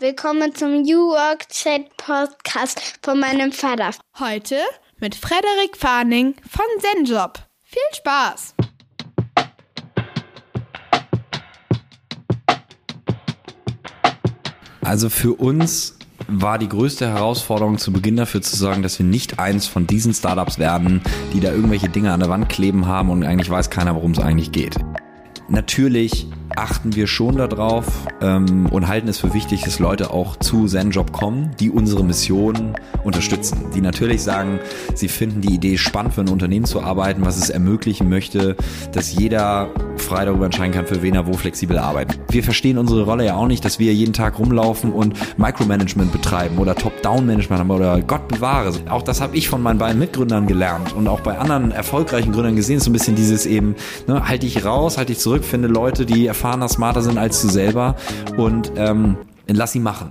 Willkommen zum New Work Chat Podcast von meinem Vater. Heute mit Frederik Farning von Zenjob. Viel Spaß! Also für uns war die größte Herausforderung zu Beginn dafür zu sorgen, dass wir nicht eins von diesen Startups werden, die da irgendwelche Dinge an der Wand kleben haben und eigentlich weiß keiner, worum es eigentlich geht. Natürlich achten wir schon darauf und halten es für wichtig, dass Leute auch zu Zenjob kommen, die unsere Mission unterstützen. Die natürlich sagen, sie finden die Idee spannend, für ein Unternehmen zu arbeiten, was es ermöglichen möchte, dass jeder frei darüber entscheiden kann, für wen er wo flexibel arbeitet. Wir verstehen unsere Rolle ja auch nicht, dass wir jeden Tag rumlaufen und Micromanagement betreiben oder Top-Down-Management haben oder Gott bewahre. Auch das habe ich von meinen beiden Mitgründern gelernt und auch bei anderen erfolgreichen Gründern gesehen, so ein bisschen dieses eben, halt dich raus, halt dich zurück, finde Leute, die erfahrener, smarter sind als du selber und lass sie machen.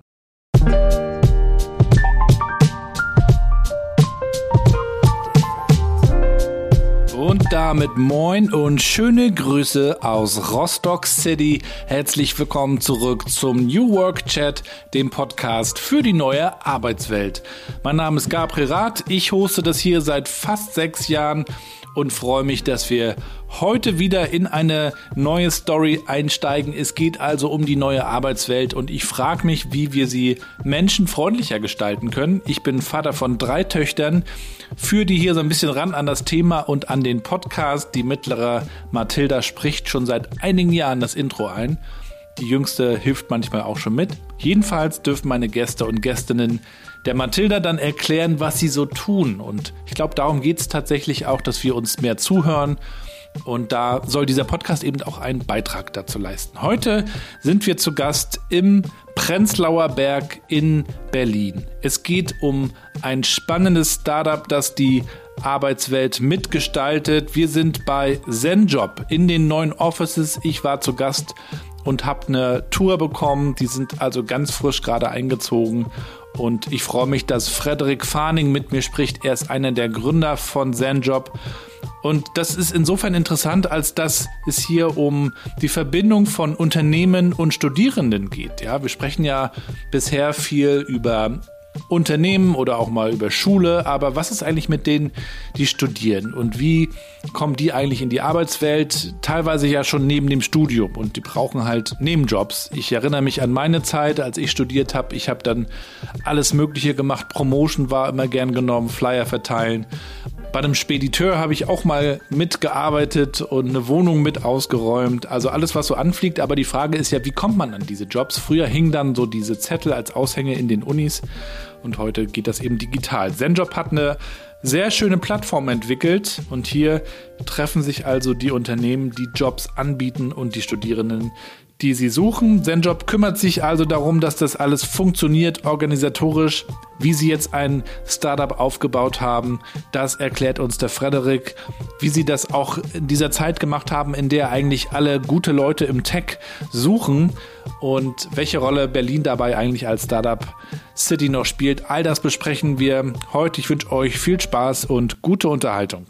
Und damit moin und schöne Grüße aus Rostock City. Herzlich willkommen zurück zum New Work Chat, dem Podcast für die neue Arbeitswelt. Mein Name ist Gabriel Rath, ich hoste das hier seit fast 6 Jahren und freue mich, dass wir heute wieder in eine neue Story einsteigen. Es geht also um die neue Arbeitswelt und ich frage mich, wie wir sie menschenfreundlicher gestalten können. Ich bin Vater von 3 Töchtern, führe die hier so ein bisschen ran an das Thema und an den Podcast. Die mittlere Mathilda spricht schon seit einigen Jahren das Intro ein. Die jüngste hilft manchmal auch schon mit. Jedenfalls dürfen meine Gäste und Gästinnen der Mathilda dann erklären, was sie so tun. Und ich glaube, darum geht es tatsächlich auch, dass wir uns mehr zuhören. Und da soll dieser Podcast eben auch einen Beitrag dazu leisten. Heute sind wir zu Gast im Prenzlauer Berg in Berlin. Es geht um ein spannendes Startup, das die Arbeitswelt mitgestaltet. Wir sind bei Zenjob in den neuen Offices. Ich war zu Gast und habe eine Tour bekommen. Die sind also ganz frisch gerade eingezogen. Und ich freue mich, dass Frederik Farning mit mir spricht. Er ist einer der Gründer von Zenjob. Und das ist insofern interessant, als dass es hier um die Verbindung von Unternehmen und Studierenden geht. Ja, wir sprechen ja bisher viel über Unternehmen oder auch mal über Schule, aber was ist eigentlich mit denen, die studieren und wie kommen die eigentlich in die Arbeitswelt? Teilweise ja schon neben dem Studium und die brauchen halt Nebenjobs. Ich erinnere mich an meine Zeit, als ich studiert habe. Ich habe dann alles Mögliche gemacht. Promotion war immer gern genommen, Flyer verteilen. Bei einem Spediteur habe ich auch mal mitgearbeitet und eine Wohnung mit ausgeräumt. Also alles, was so anfliegt. Aber die Frage ist ja, wie kommt man an diese Jobs? Früher hingen dann so diese Zettel als Aushänge in den Unis und heute geht das eben digital. Zenjob hat eine sehr schöne Plattform entwickelt und hier treffen sich also die Unternehmen, die Jobs anbieten und die Studierenden, die sie suchen. Zenjob kümmert sich also darum, dass das alles funktioniert, organisatorisch. Wie sie jetzt ein Startup aufgebaut haben, das erklärt uns der Frederik. Wie sie das auch in dieser Zeit gemacht haben, in der eigentlich alle gute Leute im Tech suchen und welche Rolle Berlin dabei eigentlich als Startup City noch spielt. All das besprechen wir heute. Ich wünsche euch viel Spaß und gute Unterhaltung.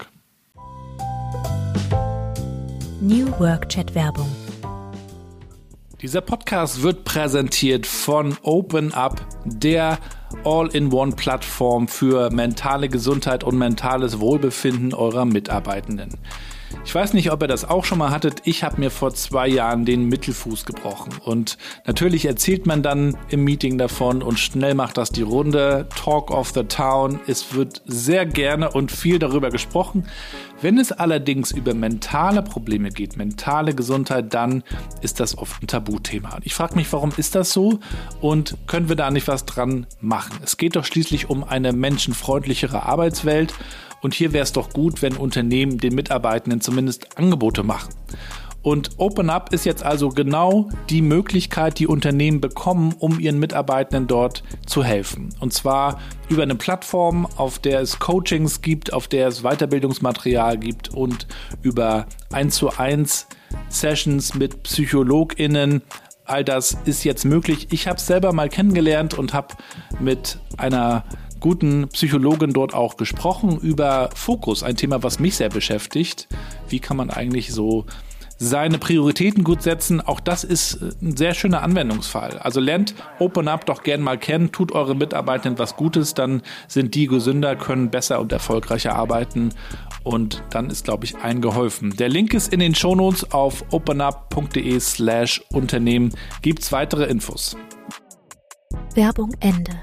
New Work Chat Werbung. Dieser Podcast wird präsentiert von OpenUp, der All-in-One-Plattform für mentale Gesundheit und mentales Wohlbefinden eurer Mitarbeitenden. Ich weiß nicht, ob ihr das auch schon mal hattet. Ich habe mir vor 2 Jahren den Mittelfuß gebrochen. Und natürlich erzählt man dann im Meeting davon und schnell macht das die Runde. Talk of the Town. Es wird sehr gerne und viel darüber gesprochen. Wenn es allerdings über mentale Probleme geht, mentale Gesundheit, dann ist das oft ein Tabuthema. Und ich frage mich, warum ist das so? Und können wir da nicht was dran machen? Es geht doch schließlich um eine menschenfreundlichere Arbeitswelt. Und hier wäre es doch gut, wenn Unternehmen den Mitarbeitenden zumindest Angebote machen. Und OpenUp ist jetzt also genau die Möglichkeit, die Unternehmen bekommen, um ihren Mitarbeitenden dort zu helfen. Und zwar über eine Plattform, auf der es Coachings gibt, auf der es Weiterbildungsmaterial gibt und über 1:1 Sessions mit PsychologInnen. All das ist jetzt möglich. Ich habe es selber mal kennengelernt und habe mit einer guten Psychologin dort auch gesprochen über Fokus, ein Thema, was mich sehr beschäftigt. Wie kann man eigentlich so seine Prioritäten gut setzen, auch das ist ein sehr schöner Anwendungsfall. Also lernt Open Up doch gern mal kennen, tut eure Mitarbeitenden was Gutes, dann sind die gesünder, können besser und erfolgreicher arbeiten und dann ist, glaube ich, allen geholfen. Der Link ist in den Shownotes auf openup.de/Unternehmen. Gibt's weitere Infos. Werbung Ende.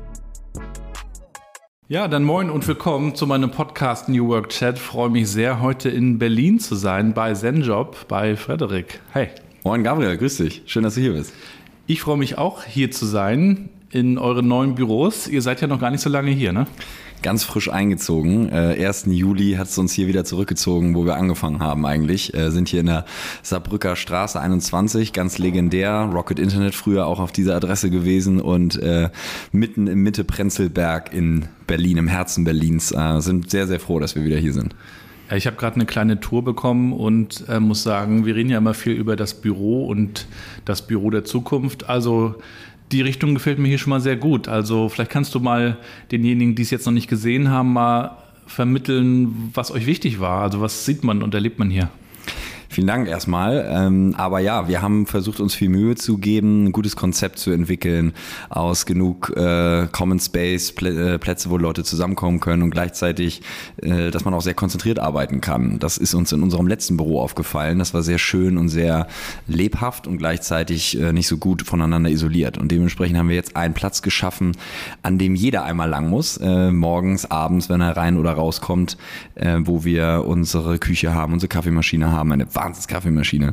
Ja, dann moin und willkommen zu meinem Podcast New Work Chat. Freue mich sehr, heute in Berlin zu sein, bei Zenjob, bei Frederik. Hey. Moin Gabriel, grüß dich. Schön, dass du hier bist. Ich freue mich auch, hier zu sein, in euren neuen Büros. Ihr seid ja noch gar nicht so lange hier, ne? Ganz frisch eingezogen. 1. Juli hat es uns hier wieder zurückgezogen, wo wir angefangen haben eigentlich. Sind hier in der Saarbrücker Straße 21, ganz legendär. Rocket Internet früher auch auf dieser Adresse gewesen und mitten im Mitte Prenzlberg in Berlin, im Herzen Berlins. Sind sehr, sehr froh, dass wir wieder hier sind. Ja, ich habe gerade eine kleine Tour bekommen und muss sagen, wir reden ja immer viel über das Büro und das Büro der Zukunft. Also die Richtung gefällt mir hier schon mal sehr gut. Also vielleicht kannst du mal denjenigen, die es jetzt noch nicht gesehen haben, mal vermitteln, was euch wichtig war. Also was sieht man und erlebt man hier? Vielen Dank erstmal. Aber ja, wir haben versucht, uns viel Mühe zu geben, ein gutes Konzept zu entwickeln, aus genug Common Space, Plätze, wo Leute zusammenkommen können und gleichzeitig, dass man auch sehr konzentriert arbeiten kann. Das ist uns in unserem letzten Büro aufgefallen. Das war sehr schön und sehr lebhaft und gleichzeitig nicht so gut voneinander isoliert. Und dementsprechend haben wir jetzt einen Platz geschaffen, an dem jeder einmal lang muss, morgens, abends, wenn er rein oder rauskommt, wo wir unsere Küche haben, unsere Kaffeemaschine haben, eine Wahnsinns-Kaffeemaschine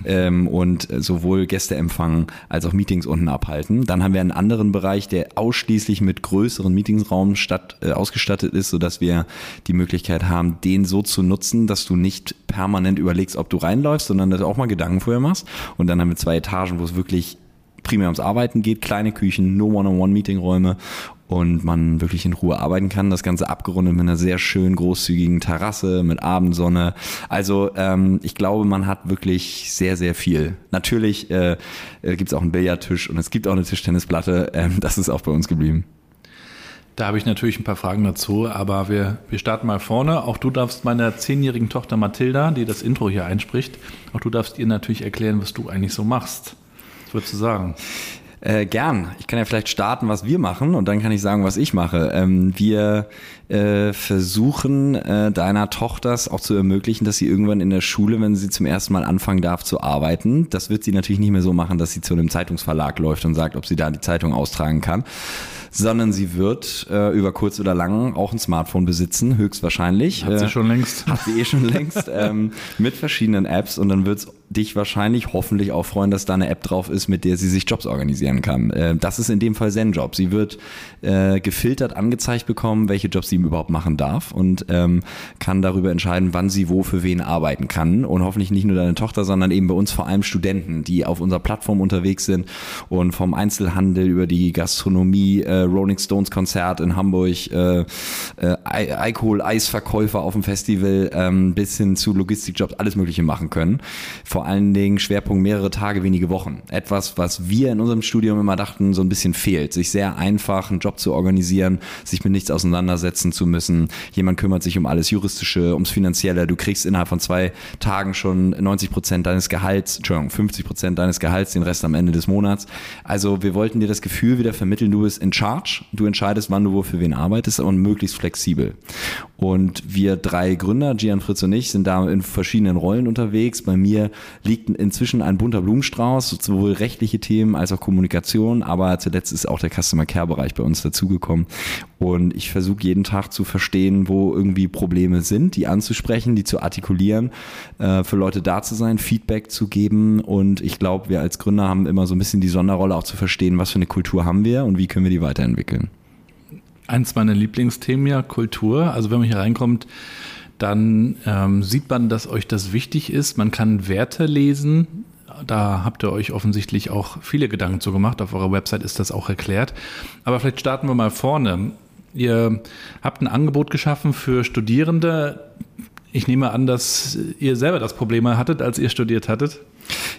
und sowohl Gäste empfangen als auch Meetings unten abhalten. Dann haben wir einen anderen Bereich, der ausschließlich mit größeren Meetingsraum ausgestattet ist, sodass wir die Möglichkeit haben, den so zu nutzen, dass du nicht permanent überlegst, ob du reinläufst, sondern dass du auch mal Gedanken vorher machst. Und dann haben wir 2 Etagen, wo es wirklich primär ums Arbeiten geht, kleine Küchen, nur One-on-One-Meetingräume und man wirklich in Ruhe arbeiten kann. Das Ganze abgerundet mit einer sehr schön großzügigen Terrasse, mit Abendsonne. Also ich glaube, man hat wirklich sehr, sehr viel. Natürlich gibt es auch einen Billardtisch und es gibt auch eine Tischtennisplatte. Das ist auch bei uns geblieben. Da habe ich natürlich ein paar Fragen dazu, aber wir starten mal vorne. Auch du darfst meiner 10-jährigen Tochter Mathilda, die das Intro hier einspricht, auch du darfst ihr natürlich erklären, was du eigentlich so machst. Was würdest du sagen? Gern. Ich kann ja vielleicht starten, was wir machen und dann kann ich sagen, was ich mache. Wir versuchen deiner Tochter es auch zu ermöglichen, dass sie irgendwann in der Schule, wenn sie zum ersten Mal anfangen darf zu arbeiten, das wird sie natürlich nicht mehr so machen, dass sie zu einem Zeitungsverlag läuft und sagt, ob sie da die Zeitung austragen kann, sondern sie wird über kurz oder lang auch ein Smartphone besitzen, höchstwahrscheinlich. Hat sie schon längst. Hat sie schon längst, mit verschiedenen Apps und dann wird es dich wahrscheinlich hoffentlich auch freuen, dass da eine App drauf ist, mit der sie sich Jobs organisieren kann. Das ist in dem Fall Zenjob. Sie wird gefiltert angezeigt bekommen, welche Jobs sie überhaupt machen darf und kann darüber entscheiden, wann sie wo für wen arbeiten kann und hoffentlich nicht nur deine Tochter, sondern eben bei uns vor allem Studenten, die auf unserer Plattform unterwegs sind und vom Einzelhandel über die Gastronomie, Rolling Stones Konzert in Hamburg, Alkohol, Eisverkäufer auf dem Festival bis hin zu Logistikjobs alles Mögliche machen können. Vor allen Dingen Schwerpunkt mehrere Tage, wenige Wochen. Etwas, was wir in unserem Studium immer dachten, so ein bisschen fehlt. Sich sehr einfach einen Job zu organisieren, sich mit nichts auseinandersetzen zu müssen. Jemand kümmert sich um alles Juristische, ums Finanzielle. Du kriegst innerhalb von 2 Tagen schon 90% deines Gehalts, 50% deines Gehalts, den Rest am Ende des Monats. Also wir wollten dir das Gefühl wieder vermitteln, du bist in charge, du entscheidest, wann du wo für wen arbeitest und möglichst flexibel. Und wir 3 Gründer, Gian, Fritz und ich, sind da in verschiedenen Rollen unterwegs. Bei mir liegt inzwischen ein bunter Blumenstrauß, sowohl rechtliche Themen als auch Kommunikation, aber zuletzt ist auch der Customer Care Bereich bei uns dazugekommen. Und ich versuche jeden Tag zu verstehen, wo irgendwie Probleme sind, die anzusprechen, die zu artikulieren, für Leute da zu sein, Feedback zu geben. Und ich glaube, wir als Gründer haben immer so ein bisschen die Sonderrolle auch zu verstehen, was für eine Kultur haben wir und wie können wir die weiterentwickeln. Eins meiner Lieblingsthemen ja Kultur. Also wenn man hier reinkommt, dann sieht man, dass euch das wichtig ist. Man kann Werte lesen. Da habt ihr euch offensichtlich auch viele Gedanken zu gemacht. Auf eurer Website ist das auch erklärt. Aber vielleicht starten wir mal vorne. Ihr habt ein Angebot geschaffen für Studierende. Ich nehme an, dass ihr selber das Problem hattet, als ihr studiert hattet.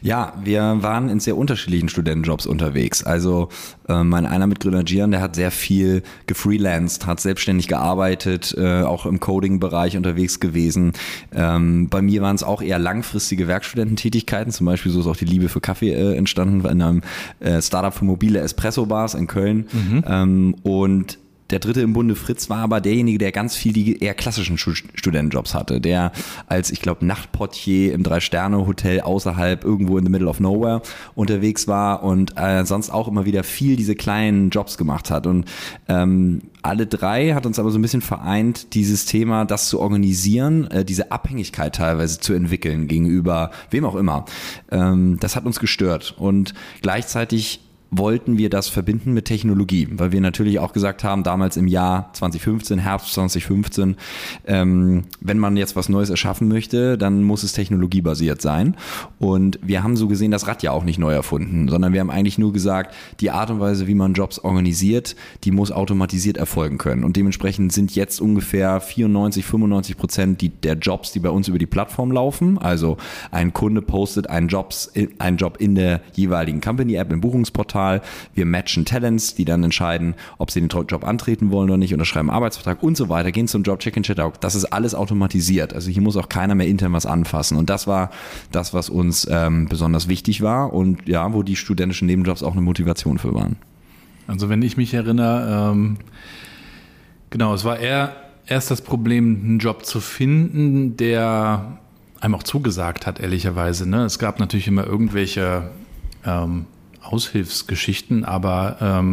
Ja, wir waren in sehr unterschiedlichen Studentenjobs unterwegs. Also einer Mitgründer Gian, der hat sehr viel gefreelanced, hat selbstständig gearbeitet, auch im Coding-Bereich unterwegs gewesen. Bei mir waren es auch eher langfristige Werkstudententätigkeiten. Zum Beispiel so ist auch die Liebe für Kaffee entstanden in einem Startup für mobile Espresso-Bars in Köln. Und der dritte im Bunde, Fritz, war aber derjenige, der ganz viel die eher klassischen Studentenjobs hatte, der als, ich glaube, Nachtportier im 3-Sterne-Hotel außerhalb irgendwo in the middle of nowhere unterwegs war und sonst auch immer wieder viel diese kleinen Jobs gemacht hat. Und alle drei hat uns aber so ein bisschen vereint, dieses Thema, das zu organisieren, diese Abhängigkeit teilweise zu entwickeln gegenüber wem auch immer. Das hat uns gestört und gleichzeitig wollten wir das verbinden mit Technologie, weil wir natürlich auch gesagt haben, damals im Jahr 2015, Herbst 2015, wenn man jetzt was Neues erschaffen möchte, dann muss es technologiebasiert sein. Und wir haben so gesehen das Rad ja auch nicht neu erfunden, sondern wir haben eigentlich nur gesagt, die Art und Weise, wie man Jobs organisiert, die muss automatisiert erfolgen können. Und dementsprechend sind jetzt ungefähr 94-95% der Jobs, die bei uns über die Plattform laufen. Also ein Kunde postet einen Job in der jeweiligen Company-App im Buchungsportal. Wir matchen Talents, die dann entscheiden, ob sie den Job antreten wollen oder nicht, unterschreiben einen Arbeitsvertrag und so weiter, gehen zum Job, Check-in, Check-out. Das ist alles automatisiert. Also hier muss auch keiner mehr intern was anfassen. Und das war das, was uns besonders wichtig war und ja, wo die studentischen Nebenjobs auch eine Motivation für waren. Also wenn ich mich erinnere, genau, es war erst das Problem, einen Job zu finden, der einem auch zugesagt hat, ehrlicherweise. Ne? Es gab natürlich immer irgendwelche Aushilfsgeschichten, aber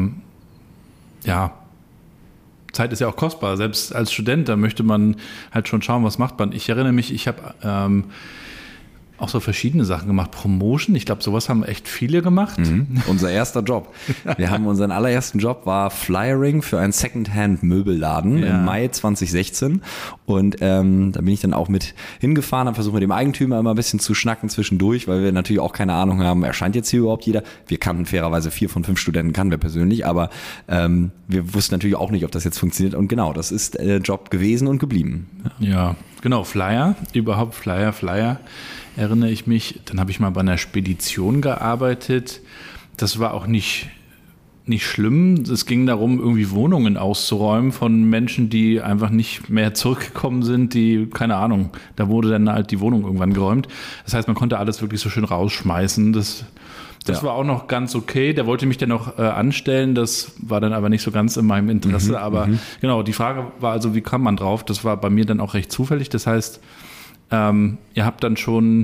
Zeit ist ja auch kostbar. Selbst als Student, da möchte man halt schon schauen, was macht man. Ich erinnere mich, ich habe auch so verschiedene Sachen gemacht. Promotion, ich glaube, sowas haben echt viele gemacht. Unser erster Job. Wir haben unseren allerersten Job war Flyering für einen Secondhand-Möbelladen im Mai 2016. Und da bin ich dann auch mit hingefahren, habe versucht mit dem Eigentümer immer ein bisschen zu schnacken zwischendurch, weil wir natürlich auch keine Ahnung haben, erscheint jetzt hier überhaupt jeder. Wir kannten fairerweise 4 von 5 Studenten, kannten wir persönlich, aber wir wussten natürlich auch nicht, ob das jetzt funktioniert. Und genau, das ist der Job gewesen und geblieben. Ja, genau, Flyer, erinnere ich mich. Dann habe ich mal bei einer Spedition gearbeitet. Das war auch nicht schlimm. Es ging darum, irgendwie Wohnungen auszuräumen von Menschen, die einfach nicht mehr zurückgekommen sind, die, keine Ahnung, da wurde dann halt die Wohnung irgendwann geräumt. Das heißt, man konnte alles wirklich so schön rausschmeißen. Das war auch noch ganz okay. Der wollte mich dann noch anstellen. Das war dann aber nicht so ganz in meinem Interesse. Aber genau, die Frage war also, wie kam man drauf? Das war bei mir dann auch recht zufällig. Das heißt, ihr habt dann schon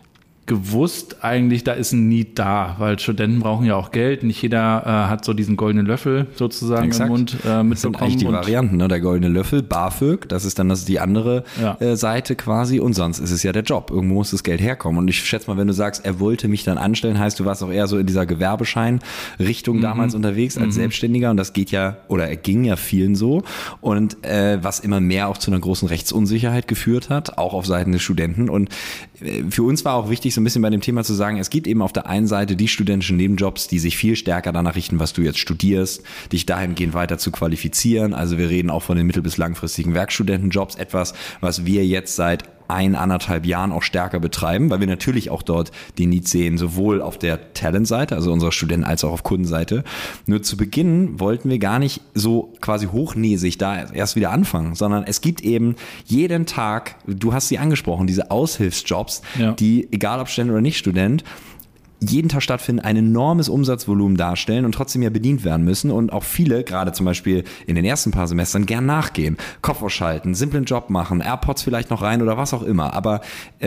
gewusst, eigentlich, da ist ein Need da, weil Studenten brauchen ja auch Geld. Nicht jeder hat so diesen goldenen Löffel sozusagen im Mund mitbekommen. Das sind eigentlich die Varianten, ne? Der goldene Löffel, BAföG, das ist dann die andere Seite quasi und sonst ist es ja der Job. Irgendwo muss das Geld herkommen und ich schätze mal, wenn du sagst, er wollte mich dann anstellen, heißt, du warst auch eher so in dieser Gewerbeschein-Richtung damals unterwegs als Selbstständiger und das geht ja, oder er ging ja vielen so und was immer mehr auch zu einer großen Rechtsunsicherheit geführt hat, auch auf Seiten des Studenten und für uns war auch wichtig, so ein bisschen bei dem Thema zu sagen, es gibt eben auf der einen Seite die studentischen Nebenjobs, die sich viel stärker danach richten, was du jetzt studierst, dich dahingehend weiter zu qualifizieren. Also wir reden auch von den mittel- bis langfristigen Werkstudentenjobs, etwas, was wir jetzt seit 1,5 Jahren auch stärker betreiben, weil wir natürlich auch dort den Need sehen, sowohl auf der Talent-Seite, also unserer Studenten, als auch auf Kundenseite. Nur zu Beginn wollten wir gar nicht so quasi hochnäsig da erst wieder anfangen, sondern es gibt eben jeden Tag, du hast sie angesprochen, diese Aushilfsjobs, die, egal ob Student oder nicht Student, jeden Tag stattfinden, ein enormes Umsatzvolumen darstellen und trotzdem ja bedient werden müssen und auch viele, gerade zum Beispiel in den ersten paar Semestern, gern nachgehen, Kopf ausschalten, simplen Job machen, AirPods vielleicht noch rein oder was auch immer, aber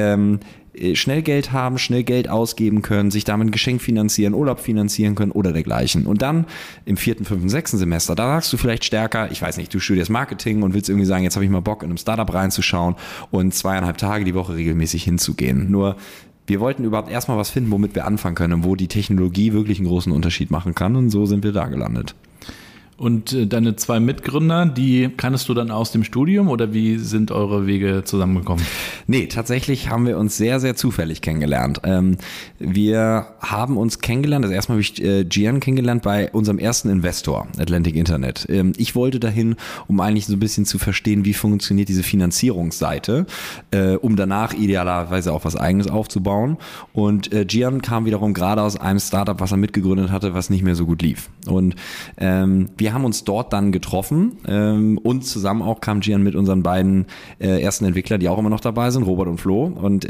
schnell Geld haben, schnell Geld ausgeben können, sich damit ein Geschenk finanzieren, Urlaub finanzieren können oder dergleichen. Und dann im 4., 5., 6. Semester, da sagst du vielleicht stärker, ich weiß nicht, du studierst Marketing und willst irgendwie sagen, jetzt habe ich mal Bock, in einem Startup reinzuschauen und 2,5 Tage die Woche regelmäßig hinzugehen. Nur wir wollten überhaupt erstmal was finden, womit wir anfangen können und wo die Technologie wirklich einen großen Unterschied machen kann und so sind wir da gelandet. Und deine 2 Mitgründer, die kanntest du dann aus dem Studium oder wie sind eure Wege zusammengekommen? Nee, tatsächlich haben wir uns sehr, sehr zufällig kennengelernt. Wir haben uns kennengelernt, also erstmal habe ich Gian kennengelernt bei unserem ersten Investor, Atlantic Internet. Ich wollte dahin, um eigentlich so ein bisschen zu verstehen, wie funktioniert diese Finanzierungsseite, um danach idealerweise auch was Eigenes aufzubauen. Und Gian kam wiederum gerade aus einem Startup, was er mitgegründet hatte, was nicht mehr so gut lief. Und wir haben uns dort dann getroffen und zusammen auch kam Gian mit unseren beiden ersten Entwicklern, die auch immer noch dabei sind, Robert und Flo. Und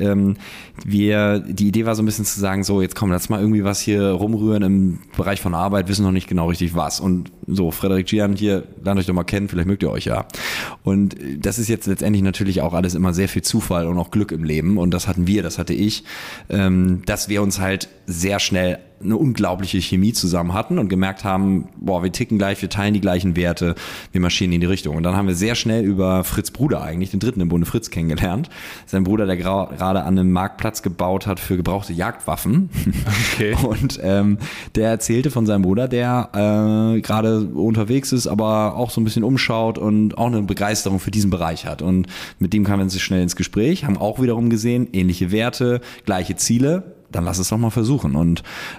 die Idee war so ein bisschen zu sagen, so jetzt komm, lass mal irgendwie was hier rumrühren im Bereich von Arbeit, wissen noch nicht genau richtig was. Und so, Frederik, Gian, hier, lernt euch doch mal kennen, vielleicht mögt ihr euch ja. Und das ist jetzt letztendlich natürlich auch alles immer sehr viel Zufall und auch Glück im Leben. Und das hatte ich, dass wir uns halt sehr schnell eine unglaubliche Chemie zusammen hatten und gemerkt haben, boah, wir ticken gleich, wir teilen die gleichen Werte, wir marschieren in die Richtung. Und dann haben wir sehr schnell über Fritz Bruder eigentlich, den dritten im Bunde, Fritz, kennengelernt. Sein Bruder, der gerade an einem Marktplatz gebaut hat für gebrauchte Jagdwaffen. Okay. Und der erzählte von seinem Bruder, der gerade unterwegs ist, aber auch so ein bisschen umschaut und auch eine Begeisterung für diesen Bereich hat. Und mit dem kamen wir schnell ins Gespräch, haben auch wiederum gesehen, ähnliche Werte, gleiche Ziele. Dann lass es doch mal versuchen. Und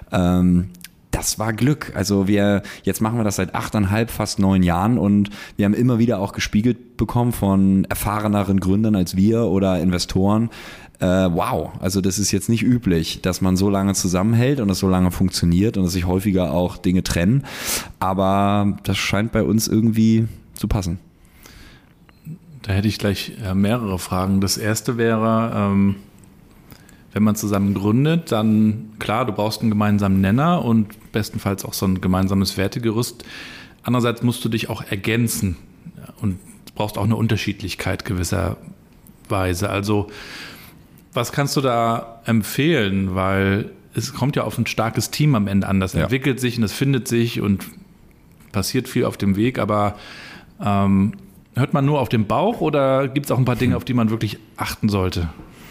das war Glück. Also jetzt machen wir das seit 8,5, fast 9 Jahren und wir haben immer wieder auch gespiegelt bekommen von erfahreneren Gründern als wir oder Investoren. Wow, also das ist jetzt nicht üblich, dass man so lange zusammenhält und das so lange funktioniert und dass sich häufiger auch Dinge trennen. Aber das scheint bei uns irgendwie zu passen. Da hätte ich gleich mehrere Fragen. Das erste wäre, wenn man zusammen gründet, dann klar, du brauchst einen gemeinsamen Nenner und bestenfalls auch so ein gemeinsames Wertegerüst. Andererseits musst du dich auch ergänzen und du brauchst auch eine Unterschiedlichkeit gewisserweise. Also was kannst du da empfehlen? Weil es kommt ja auf ein starkes Team am Ende an. Das entwickelt sich und das findet sich und passiert viel auf dem Weg. Aber hört man nur auf den Bauch oder gibt es auch ein paar Dinge, auf die man wirklich achten sollte?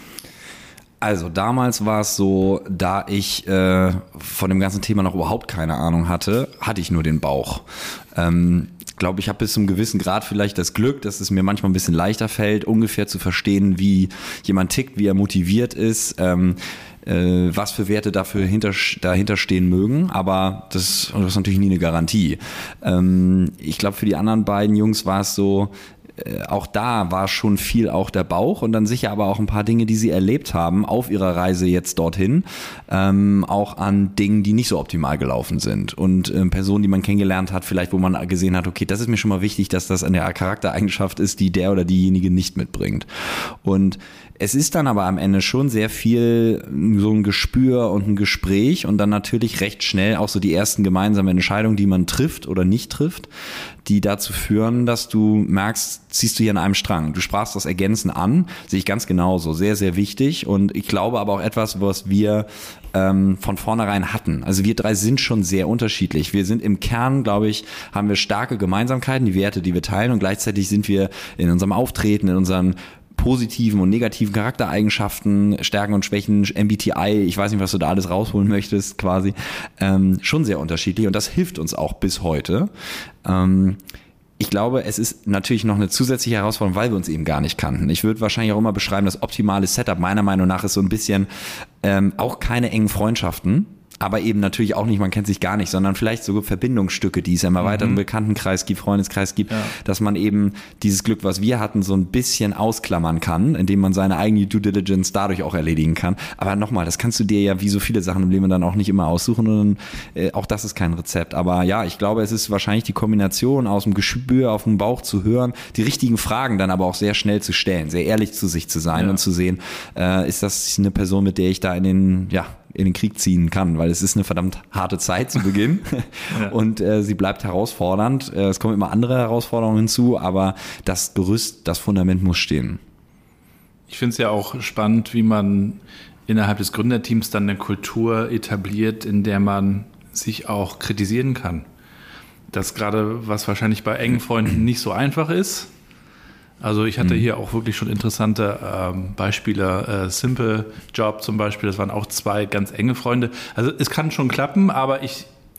Also damals war es so, da ich von dem ganzen Thema noch überhaupt keine Ahnung hatte ich nur den Bauch. Ich glaube, ich habe bis zu einem gewissen Grad vielleicht das Glück, dass es mir manchmal ein bisschen leichter fällt, ungefähr zu verstehen, wie jemand tickt, wie er motiviert ist, was für Werte dahinter stehen mögen, aber das ist natürlich nie eine Garantie. Ich glaube, für die anderen beiden Jungs war es so, auch da war schon viel auch der Bauch und dann sicher aber auch ein paar Dinge, die sie erlebt haben auf ihrer Reise jetzt dorthin, auch an Dingen, die nicht so optimal gelaufen sind und Personen, die man kennengelernt hat, vielleicht wo man gesehen hat, okay, das ist mir schon mal wichtig, dass das eine Charaktereigenschaft ist, die der oder diejenige nicht mitbringt. Und es ist dann aber am Ende schon sehr viel so ein Gespür und ein Gespräch und dann natürlich recht schnell auch so die ersten gemeinsamen Entscheidungen, die man trifft oder nicht trifft, die dazu führen, dass du merkst, ziehst du hier an einem Strang. Du sprachst das Ergänzen an, sehe ich ganz genauso, sehr, sehr wichtig und ich glaube aber auch etwas, was wir von vornherein hatten. Also wir drei sind schon sehr unterschiedlich. Wir sind im Kern, glaube ich, haben wir starke Gemeinsamkeiten, die Werte, die wir teilen und gleichzeitig sind wir in unserem Auftreten, in unseren positiven und negativen Charaktereigenschaften, Stärken und Schwächen, MBTI, ich weiß nicht, was du da alles rausholen möchtest, quasi, schon sehr unterschiedlich und das hilft uns auch bis heute. Ich glaube, es ist natürlich noch eine zusätzliche Herausforderung, weil wir uns eben gar nicht kannten. Ich würde wahrscheinlich auch immer beschreiben, das optimale Setup meiner Meinung nach ist so ein bisschen auch keine engen Freundschaften, aber eben natürlich auch nicht, man kennt sich gar nicht, sondern vielleicht sogar Verbindungsstücke, die es ja im erweiterten Bekanntenkreis gibt, Freundeskreis gibt, dass man eben dieses Glück, was wir hatten, so ein bisschen ausklammern kann, indem man seine eigene Due Diligence dadurch auch erledigen kann. Aber nochmal, das kannst du dir ja wie so viele Sachen im Leben dann auch nicht immer aussuchen und auch das ist kein Rezept. Aber ja, ich glaube, es ist wahrscheinlich die Kombination aus dem Gespür auf dem Bauch zu hören, die richtigen Fragen dann aber auch sehr schnell zu stellen, sehr ehrlich zu sich zu sein und zu sehen, ist das eine Person, mit der ich da in den Krieg ziehen kann, weil es ist eine verdammt harte Zeit zu Beginn und sie bleibt herausfordernd. Es kommen immer andere Herausforderungen hinzu, aber das Gerüst, das Fundament muss stehen. Ich finde es ja auch spannend, wie man innerhalb des Gründerteams dann eine Kultur etabliert, in der man sich auch kritisieren kann. Das gerade, was wahrscheinlich bei engen Freunden nicht so einfach ist. Also ich hatte hier auch wirklich schon interessante Beispiele. Simple Job zum Beispiel, das waren auch 2 ganz enge Freunde. Also es kann schon klappen, aber ich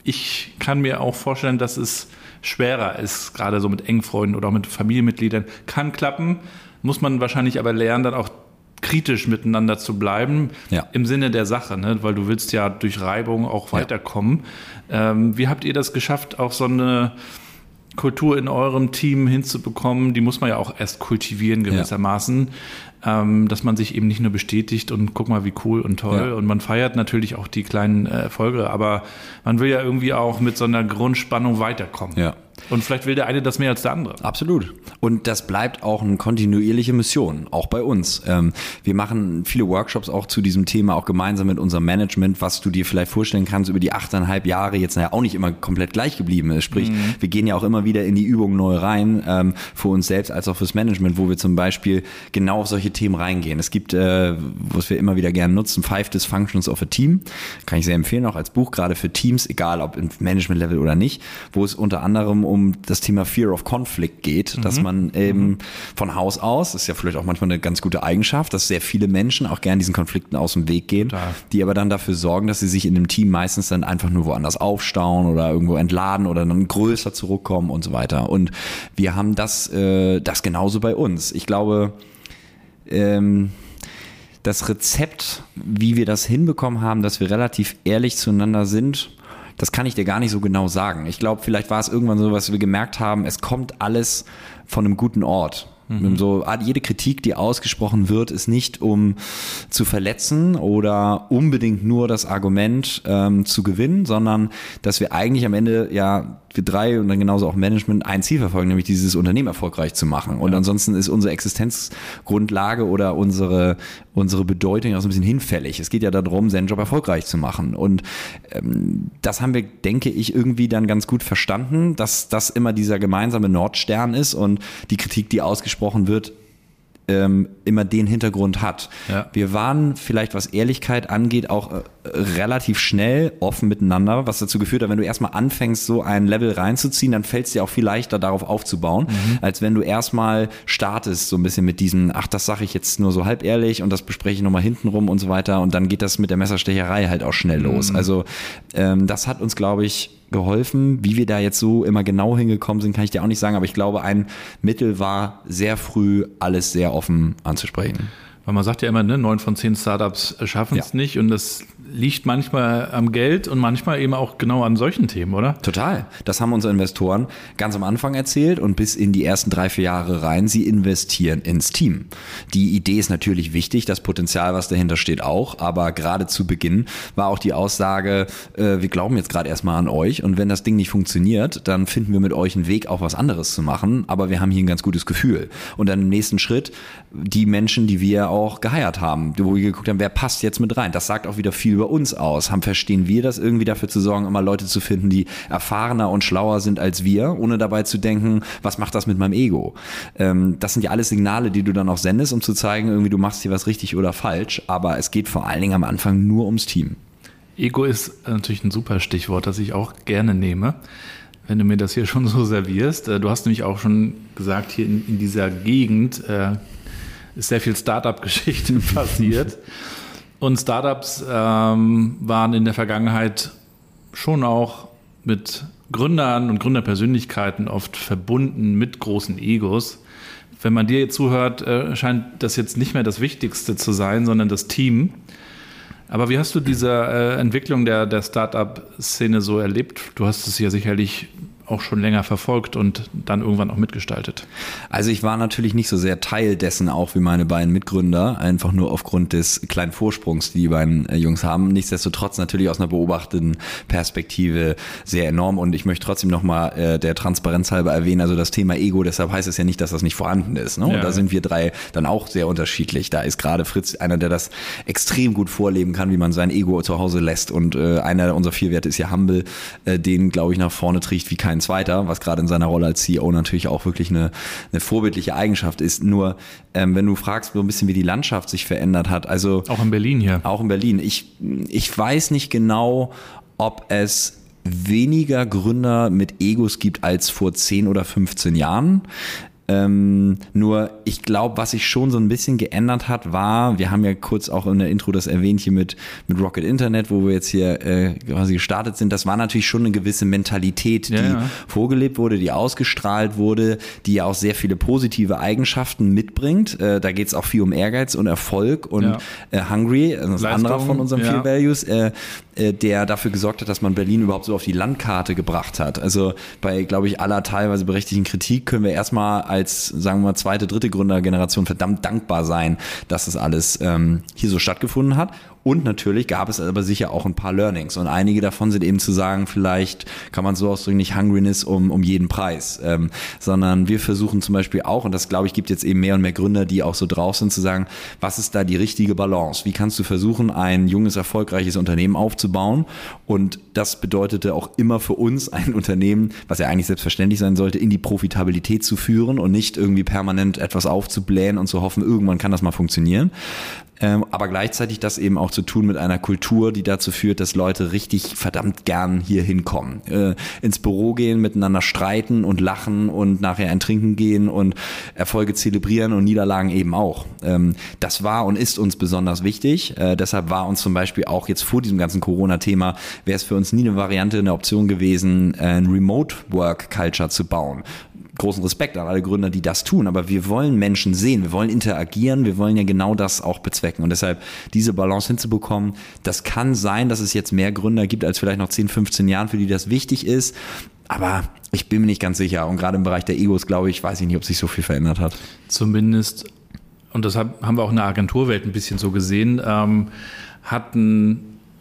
ich kann mir auch vorstellen, dass es schwerer ist, gerade so mit engen Freunden oder auch mit Familienmitgliedern. Kann klappen, muss man wahrscheinlich aber lernen, dann auch kritisch miteinander zu bleiben, im Sinne der Sache, ne? Weil du willst ja durch Reibung auch weiterkommen. Wie habt ihr das geschafft, auch so eine Kultur in eurem Team hinzubekommen? Die muss man ja auch erst kultivieren gewissermaßen, dass man sich eben nicht nur bestätigt und guck mal, wie cool und toll. Und man feiert natürlich auch die kleinen Erfolge, aber man will ja irgendwie auch mit so einer Grundspannung weiterkommen. Ja. Und vielleicht will der eine das mehr als der andere. Absolut. Und das bleibt auch eine kontinuierliche Mission, auch bei uns. Wir machen viele Workshops auch zu diesem Thema, auch gemeinsam mit unserem Management, was du dir vielleicht vorstellen kannst, über die 8,5 Jahre jetzt auch nicht immer komplett gleich geblieben ist. Sprich, wir gehen ja auch immer wieder in die Übungen neu rein, für uns selbst als auch fürs Management, wo wir zum Beispiel genau auf solche Themen reingehen. Es gibt, was wir immer wieder gerne nutzen, 5 Dysfunctions of a Team. Kann ich sehr empfehlen, auch als Buch, gerade für Teams, egal ob im Management-Level oder nicht, wo es unter anderem um das Thema Fear of Conflict geht, dass man eben von Haus aus, das ist ja vielleicht auch manchmal eine ganz gute Eigenschaft, dass sehr viele Menschen auch gerne diesen Konflikten aus dem Weg gehen, die aber dann dafür sorgen, dass sie sich in dem Team meistens dann einfach nur woanders aufstauen oder irgendwo entladen oder dann größer zurückkommen und so weiter. Und wir haben das genauso bei uns. Ich glaube, das Rezept, wie wir das hinbekommen haben, dass wir relativ ehrlich zueinander sind, das kann ich dir gar nicht so genau sagen. Ich glaube, vielleicht war es irgendwann so, was wir gemerkt haben, es kommt alles von einem guten Ort. So, jede Kritik, die ausgesprochen wird, ist nicht, um zu verletzen oder unbedingt nur das Argument zu gewinnen, sondern dass wir eigentlich am Ende, wir 3 und dann genauso auch Management, ein Ziel verfolgen, nämlich dieses Unternehmen erfolgreich zu machen. Und ansonsten ist unsere Existenzgrundlage oder unsere Bedeutung auch so ein bisschen hinfällig. Es geht ja darum, seinen Job erfolgreich zu machen. Und das haben wir, denke ich, irgendwie dann ganz gut verstanden, dass das immer dieser gemeinsame Nordstern ist und die Kritik, die ausgesprochen wird, immer den Hintergrund hat. Ja. Wir waren vielleicht, was Ehrlichkeit angeht, auch relativ schnell offen miteinander, was dazu geführt hat, wenn du erstmal anfängst, so ein Level reinzuziehen, dann fällt es dir auch viel leichter, darauf aufzubauen, als wenn du erstmal startest, so ein bisschen mit diesem, das sage ich jetzt nur so halb ehrlich und das bespreche ich nochmal hintenrum und so weiter und dann geht das mit der Messerstecherei halt auch schnell los. Also das hat uns, glaube ich, geholfen. Wie wir da jetzt so immer genau hingekommen sind, kann ich dir auch nicht sagen, aber ich glaube, ein Mittel war, sehr früh alles sehr offen anzusprechen. Weil man sagt ja immer, 9 von 10 Startups schaffen es nicht und das liegt manchmal am Geld und manchmal eben auch genau an solchen Themen, oder? Total. Das haben unsere Investoren ganz am Anfang erzählt und bis in die ersten 3-4 Jahre rein, sie investieren ins Team. Die Idee ist natürlich wichtig, das Potenzial, was dahinter steht, auch, aber gerade zu Beginn war auch die Aussage, wir glauben jetzt gerade erstmal an euch und wenn das Ding nicht funktioniert, dann finden wir mit euch einen Weg, auch was anderes zu machen, aber wir haben hier ein ganz gutes Gefühl. Und dann im nächsten Schritt die Menschen, die wir auch geheiert haben, wo wir geguckt haben, wer passt jetzt mit rein. Das sagt auch wieder viel über uns aus. Verstehen wir das irgendwie, dafür zu sorgen, immer Leute zu finden, die erfahrener und schlauer sind als wir, ohne dabei zu denken, was macht das mit meinem Ego? Das sind ja alles Signale, die du dann auch sendest, um zu zeigen, irgendwie du machst hier was richtig oder falsch, aber es geht vor allen Dingen am Anfang nur ums Team. Ego ist natürlich ein super Stichwort, das ich auch gerne nehme, wenn du mir das hier schon so servierst. Du hast nämlich auch schon gesagt, hier in dieser Gegend ist sehr viel Startup-Geschichte passiert. Und Startups waren in der Vergangenheit schon auch mit Gründern und Gründerpersönlichkeiten oft verbunden mit großen Egos. Wenn man dir jetzt zuhört, scheint das jetzt nicht mehr das Wichtigste zu sein, sondern das Team. Aber wie hast du diese Entwicklung der Startup-Szene so erlebt? Du hast es ja sicherlich auch schon länger verfolgt und dann irgendwann auch mitgestaltet. Also ich war natürlich nicht so sehr Teil dessen, auch wie meine beiden Mitgründer, einfach nur aufgrund des kleinen Vorsprungs, die beiden Jungs haben. Nichtsdestotrotz natürlich aus einer beobachtenden Perspektive sehr enorm und ich möchte trotzdem nochmal der Transparenz halber erwähnen, also das Thema Ego, deshalb heißt es ja nicht, dass das nicht vorhanden ist. Ne? Und da sind wir 3 dann auch sehr unterschiedlich. Da ist gerade Fritz einer, der das extrem gut vorleben kann, wie man sein Ego zu Hause lässt und einer unserer 4 Werte ist ja Humble, den glaube ich nach vorne trägt wie kein Zweiter, was gerade in seiner Rolle als CEO natürlich auch wirklich eine vorbildliche Eigenschaft ist. Nur, wenn du fragst, so ein bisschen, wie die Landschaft sich verändert hat, also auch in Berlin hier. Auch in Berlin. Ich weiß nicht genau, ob es weniger Gründer mit Egos gibt als vor 10 oder 15 Jahren. Nur ich glaube, was sich schon so ein bisschen geändert hat, war, wir haben ja kurz auch in der Intro das erwähnt hier mit Rocket Internet, wo wir jetzt hier quasi gestartet sind, das war natürlich schon eine gewisse Mentalität, die vorgelebt wurde, die ausgestrahlt wurde, die ja auch sehr viele positive Eigenschaften mitbringt. Da geht es auch viel um Ehrgeiz und Erfolg und Hungry, das anderer von unseren 4 Values, der dafür gesorgt hat, dass man Berlin überhaupt so auf die Landkarte gebracht hat. Also bei, glaube ich, aller teilweise berechtigten Kritik können wir erstmal als, sagen wir mal, zweite, dritte Gründergeneration verdammt dankbar sein, dass das alles hier so stattgefunden hat. Und natürlich gab es aber sicher auch ein paar Learnings. Und einige davon sind eben zu sagen, vielleicht kann man so ausdrücken, nicht Hungriness um jeden Preis. Sondern wir versuchen zum Beispiel auch, und das glaube ich gibt jetzt eben mehr und mehr Gründer, die auch so drauf sind, zu sagen, was ist da die richtige Balance? Wie kannst du versuchen, ein junges, erfolgreiches Unternehmen aufzubauen? Und das bedeutete auch immer für uns, ein Unternehmen, was ja eigentlich selbstverständlich sein sollte, in die Profitabilität zu führen und nicht irgendwie permanent etwas aufzublähen und zu hoffen, irgendwann kann das mal funktionieren. Aber gleichzeitig das eben auch zu tun mit einer Kultur, die dazu führt, dass Leute richtig verdammt gern hier hinkommen. Ins Büro gehen, miteinander streiten und lachen und nachher ein Trinken gehen und Erfolge zelebrieren und Niederlagen eben auch. Das war und ist uns besonders wichtig. Deshalb war uns zum Beispiel auch jetzt vor diesem ganzen Corona-Thema, wäre es für uns nie eine Variante, eine Option gewesen, ein Remote-Work-Culture zu bauen. Großen Respekt an alle Gründer, die das tun, aber wir wollen Menschen sehen, wir wollen interagieren, wir wollen ja genau das auch bezwecken und deshalb diese Balance hinzubekommen, das kann sein, dass es jetzt mehr Gründer gibt als vielleicht noch 10, 15 Jahren, für die das wichtig ist, aber ich bin mir nicht ganz sicher und gerade im Bereich der Egos, glaube ich, weiß ich nicht, ob sich so viel verändert hat. Zumindest, und das haben wir auch in der Agenturwelt ein bisschen so gesehen, hatten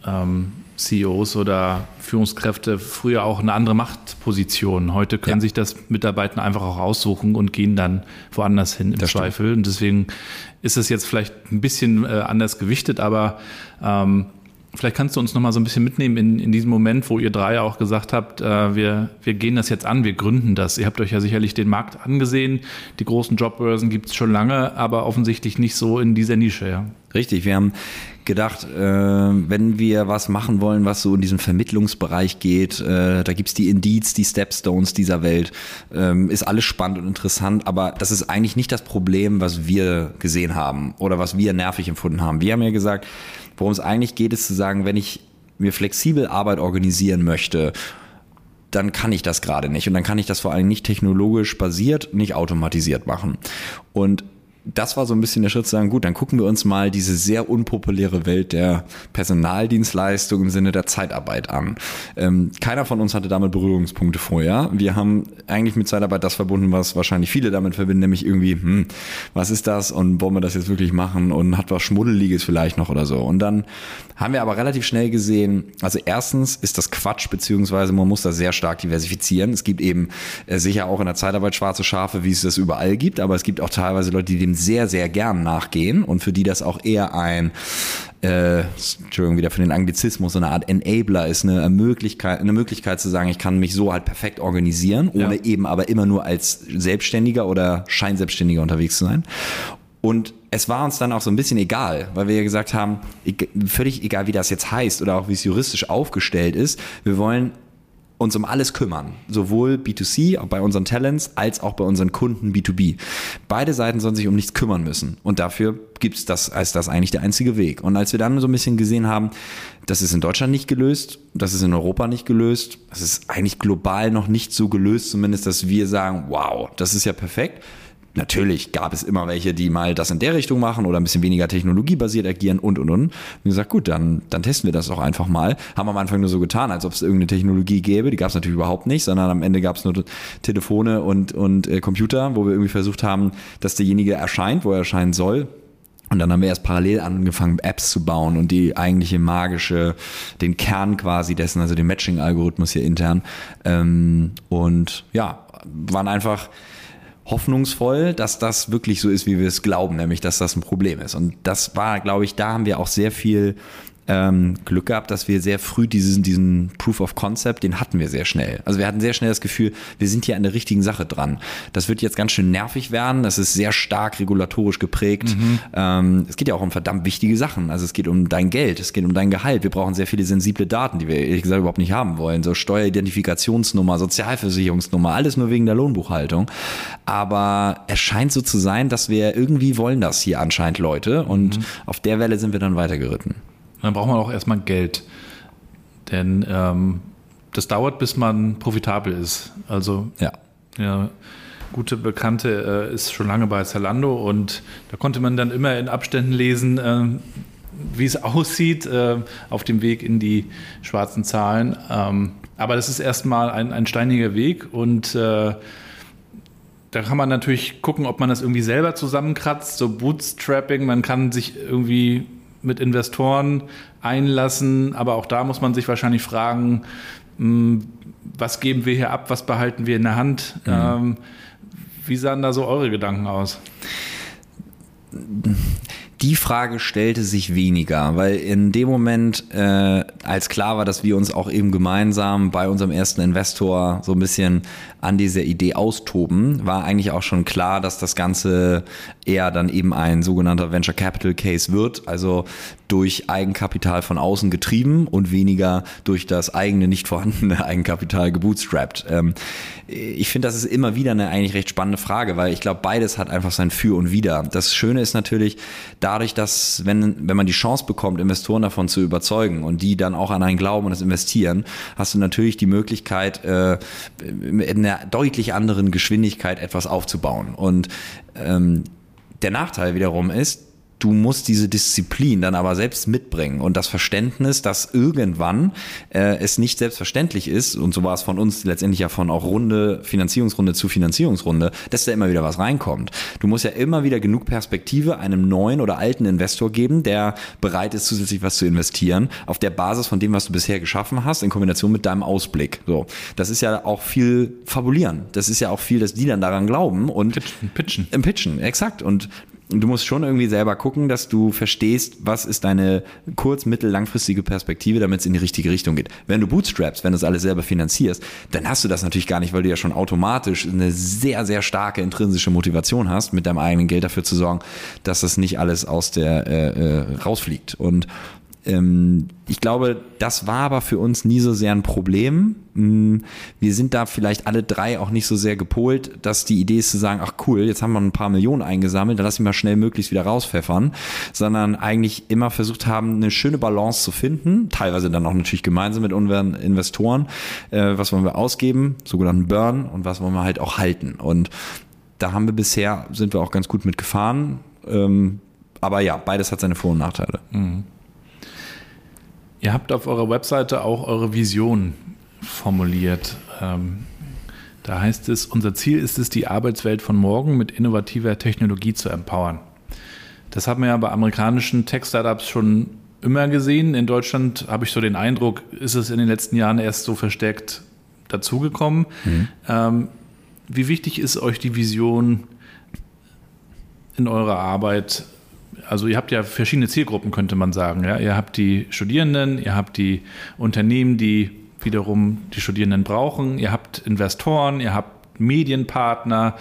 CEOs oder Führungskräfte früher auch eine andere Machtposition. Heute können sich das Mitarbeiter einfach auch aussuchen und gehen dann woanders hin im Zweifel. Und deswegen ist es jetzt vielleicht ein bisschen anders gewichtet, aber vielleicht kannst du uns noch mal so ein bisschen mitnehmen in diesem Moment, wo ihr 3 auch gesagt habt, wir gehen das jetzt an, wir gründen das. Ihr habt euch ja sicherlich den Markt angesehen. Die großen Jobbörsen gibt es schon lange, aber offensichtlich nicht so in dieser Nische. Ja. Richtig, wir haben gedacht, wenn wir was machen wollen, was so in diesen Vermittlungsbereich geht, da gibt's die Indeeds, die Stepstones dieser Welt, ist alles spannend und interessant, aber das ist eigentlich nicht das Problem, was wir gesehen haben oder was wir nervig empfunden haben. Wir haben ja gesagt, worum es eigentlich geht, ist zu sagen, wenn ich mir flexibel Arbeit organisieren möchte, dann kann ich das gerade nicht und dann kann ich das vor allem nicht technologisch basiert, nicht automatisiert machen. Und das war so ein bisschen der Schritt zu sagen, gut, dann gucken wir uns mal diese sehr unpopuläre Welt der Personaldienstleistung im Sinne der Zeitarbeit an. Keiner von uns hatte damit Berührungspunkte vorher. Wir haben eigentlich mit Zeitarbeit das verbunden, was wahrscheinlich viele damit verbinden, nämlich irgendwie, was ist das und wollen wir das jetzt wirklich machen und hat was Schmuddeliges vielleicht noch oder so. Und dann haben wir aber relativ schnell gesehen, also erstens ist das Quatsch, beziehungsweise man muss da sehr stark diversifizieren. Es gibt eben sicher auch in der Zeitarbeit schwarze Schafe, wie es das überall gibt, aber es gibt auch teilweise Leute, die dem sehr, sehr gern nachgehen und für die das auch eher ein, Entschuldigung, wieder für den Anglizismus, so eine Art Enabler ist, eine Möglichkeit zu sagen, ich kann mich so halt perfekt organisieren, ohne eben aber immer nur als Selbstständiger oder Scheinselbstständiger unterwegs zu sein. Und es war uns dann auch so ein bisschen egal, weil wir ja gesagt haben, völlig egal, wie das jetzt heißt oder auch wie es juristisch aufgestellt ist, wir wollen uns um alles kümmern, sowohl B2C, auch bei unseren Talents, als auch bei unseren Kunden B2B. Beide Seiten sollen sich um nichts kümmern müssen und dafür gibt es das als das eigentlich der einzige Weg. Und als wir dann so ein bisschen gesehen haben, das ist in Deutschland nicht gelöst, das ist in Europa nicht gelöst, das ist eigentlich global noch nicht so gelöst, zumindest, dass wir sagen, wow, das ist ja perfekt. Natürlich gab es immer welche, die mal das in der Richtung machen oder ein bisschen weniger technologiebasiert agieren und. Und gesagt, gut, dann testen wir das auch einfach mal. Haben am Anfang nur so getan, als ob es irgendeine Technologie gäbe. Die gab es natürlich überhaupt nicht, sondern am Ende gab es nur Telefone und Computer, wo wir irgendwie versucht haben, dass derjenige erscheint, wo er erscheinen soll. Und dann haben wir erst parallel angefangen, Apps zu bauen und die eigentliche den Kern quasi dessen, also den Matching-Algorithmus hier intern. Und ja, waren einfach hoffnungsvoll, dass das wirklich so ist, wie wir es glauben, nämlich, dass das ein Problem ist. Und das war, glaube ich, da haben wir auch sehr viel Glück gehabt, dass wir sehr früh diesen Proof of Concept, den hatten wir sehr schnell. Also wir hatten sehr schnell das Gefühl, wir sind hier an der richtigen Sache dran. Das wird jetzt ganz schön nervig werden, das ist sehr stark regulatorisch geprägt. Es geht ja auch um verdammt wichtige Sachen. Also es geht um dein Geld, es geht um dein Gehalt. Wir brauchen sehr viele sensible Daten, die wir ehrlich gesagt überhaupt nicht haben wollen. So Steueridentifikationsnummer, Sozialversicherungsnummer, alles nur wegen der Lohnbuchhaltung. Aber es scheint so zu sein, dass wir irgendwie wollen das hier anscheinend Leute und auf der Welle sind wir dann weitergeritten. Dann braucht man auch erstmal Geld, denn das dauert, bis man profitabel ist. Also ja, gute Bekannte ist schon lange bei Zalando und da konnte man dann immer in Abständen lesen, wie es aussieht auf dem Weg in die schwarzen Zahlen. Aber das ist erstmal ein steiniger Weg und da kann man natürlich gucken, ob man das irgendwie selber zusammenkratzt, so Bootstrapping, man kann sich irgendwie mit Investoren einlassen, aber auch da muss man sich wahrscheinlich fragen, was geben wir hier ab, was behalten wir in der Hand? Wie sahen da so eure Gedanken aus? Die Frage stellte sich weniger, weil in dem Moment, als klar war, dass wir uns auch eben gemeinsam bei unserem ersten Investor so ein bisschen an dieser Idee austoben, war eigentlich auch schon klar, dass das Ganze eher dann eben ein sogenannter Venture Capital Case wird, also durch Eigenkapital von außen getrieben und weniger durch das eigene, nicht vorhandene Eigenkapital gebootstrapped. Ich finde, das ist immer wieder eine eigentlich recht spannende Frage, weil ich glaube, beides hat einfach sein Für und Wider. Das Schöne ist natürlich, dadurch, dass, wenn man die Chance bekommt, Investoren davon zu überzeugen und die dann auch an einen glauben und das investieren, hast du natürlich die Möglichkeit, in einer deutlich anderen Geschwindigkeit etwas aufzubauen. Und der Nachteil wiederum ist, du musst diese Disziplin dann aber selbst mitbringen und das Verständnis, dass irgendwann es nicht selbstverständlich ist, und so war es von uns letztendlich ja von auch Finanzierungsrunde zu Finanzierungsrunde, dass da immer wieder was reinkommt. Du musst ja immer wieder genug Perspektive einem neuen oder alten Investor geben, der bereit ist, zusätzlich was zu investieren, auf der Basis von dem, was du bisher geschaffen hast, in Kombination mit deinem Ausblick. So, das ist ja auch viel Fabulieren. Das ist ja auch viel, dass die dann daran glauben und Pitchen, exakt. Und du musst schon irgendwie selber gucken, dass du verstehst, was ist deine kurz-, mittel-, langfristige Perspektive, damit es in die richtige Richtung geht. Wenn du bootstrappst, wenn du das alles selber finanzierst, dann hast du das natürlich gar nicht, weil du ja schon automatisch eine sehr, sehr starke intrinsische Motivation hast, mit deinem eigenen Geld dafür zu sorgen, dass das nicht alles aus der rausfliegt. Und ich glaube, das war aber für uns nie so sehr ein Problem. Wir sind da vielleicht alle drei auch nicht so sehr gepolt, dass die Idee ist zu sagen, ach cool, jetzt haben wir ein paar Millionen eingesammelt, dann lass ich mal schnell möglichst wieder rauspfeffern, sondern eigentlich immer versucht haben, eine schöne Balance zu finden, teilweise dann auch natürlich gemeinsam mit unseren Investoren, was wollen wir ausgeben, sogenannten Burn, und was wollen wir halt auch halten. Und da sind wir auch ganz gut mit gefahren, aber ja, beides hat seine Vor- und Nachteile. Ihr habt auf eurer Webseite auch eure Vision formuliert. Da heißt es, unser Ziel ist es, die Arbeitswelt von morgen mit innovativer Technologie zu empowern. Das haben wir ja bei amerikanischen Tech-Startups schon immer gesehen. In Deutschland habe ich so den Eindruck, ist es in den letzten Jahren erst so verstärkt dazugekommen. Wie wichtig ist euch die Vision in eurer Arbeit? Also ihr habt ja verschiedene Zielgruppen, könnte man sagen. Ja? Ihr habt die Studierenden, ihr habt die Unternehmen, die wiederum die Studierenden brauchen, ihr habt Investoren, ihr habt Medienpartner.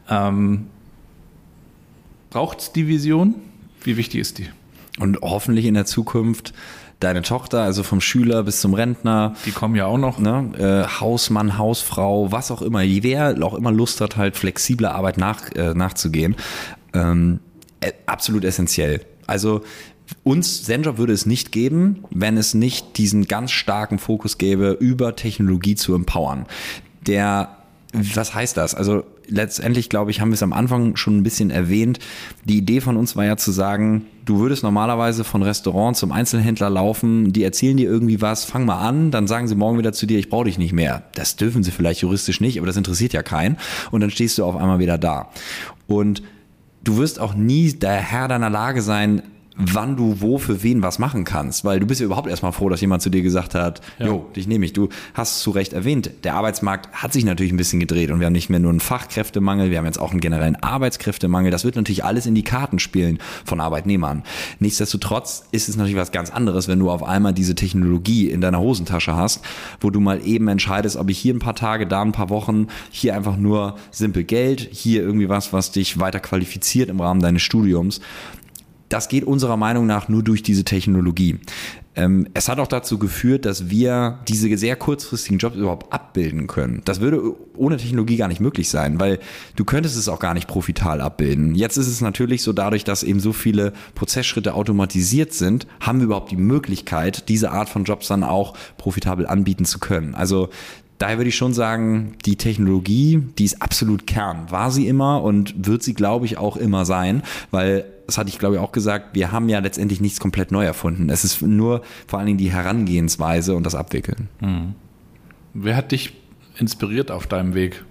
Braucht es die Vision? Wie wichtig ist die? Und hoffentlich in der Zukunft deine Tochter, also vom Schüler bis zum Rentner. Die kommen ja auch noch. Ne? Hausmann, Hausfrau, was auch immer. Wer auch immer Lust hat, halt flexibler Arbeit nachzugehen. Absolut essentiell. Also uns Zenjob würde es nicht geben, wenn es nicht diesen ganz starken Fokus gäbe, über Technologie zu empowern. Was heißt das? Also letztendlich, glaube ich, haben wir es am Anfang schon ein bisschen erwähnt. Die Idee von uns war ja zu sagen, du würdest normalerweise von Restaurant zum Einzelhändler laufen, die erzählen dir irgendwie was, fang mal an, dann sagen sie morgen wieder zu dir, ich brauche dich nicht mehr. Das dürfen sie vielleicht juristisch nicht, aber das interessiert ja keinen. Und dann stehst du auf einmal wieder da. Und du wirst auch nie der Herr deiner Lage sein, wann du wo für wen was machen kannst, weil du bist ja überhaupt erstmal froh, dass jemand zu dir gesagt hat, jo, dich nehme ich. Du hast es zu Recht erwähnt, der Arbeitsmarkt hat sich natürlich ein bisschen gedreht und wir haben nicht mehr nur einen Fachkräftemangel, wir haben jetzt auch einen generellen Arbeitskräftemangel. Das wird natürlich alles in die Karten spielen von Arbeitnehmern. Nichtsdestotrotz ist es natürlich was ganz anderes, wenn du auf einmal diese Technologie in deiner Hosentasche hast, wo du mal eben entscheidest, ob ich hier ein paar Tage, da ein paar Wochen, hier einfach nur simpel Geld, hier irgendwie was dich weiter qualifiziert im Rahmen deines Studiums. Das geht unserer Meinung nach nur durch diese Technologie. Es hat auch dazu geführt, dass wir diese sehr kurzfristigen Jobs überhaupt abbilden können. Das würde ohne Technologie gar nicht möglich sein, weil du könntest es auch gar nicht profitabel abbilden. Jetzt ist es natürlich so, dadurch, dass eben so viele Prozessschritte automatisiert sind, haben wir überhaupt die Möglichkeit, diese Art von Jobs dann auch profitabel anbieten zu können. Also daher würde ich schon sagen, die Technologie, die ist absolut Kern. War sie immer und wird sie, glaube ich, auch immer sein, weil, das hatte ich, glaube ich, auch gesagt, wir haben ja letztendlich nichts komplett neu erfunden. Es ist nur vor allen Dingen die Herangehensweise und das Abwickeln. Wer hat dich inspiriert auf deinem Weg?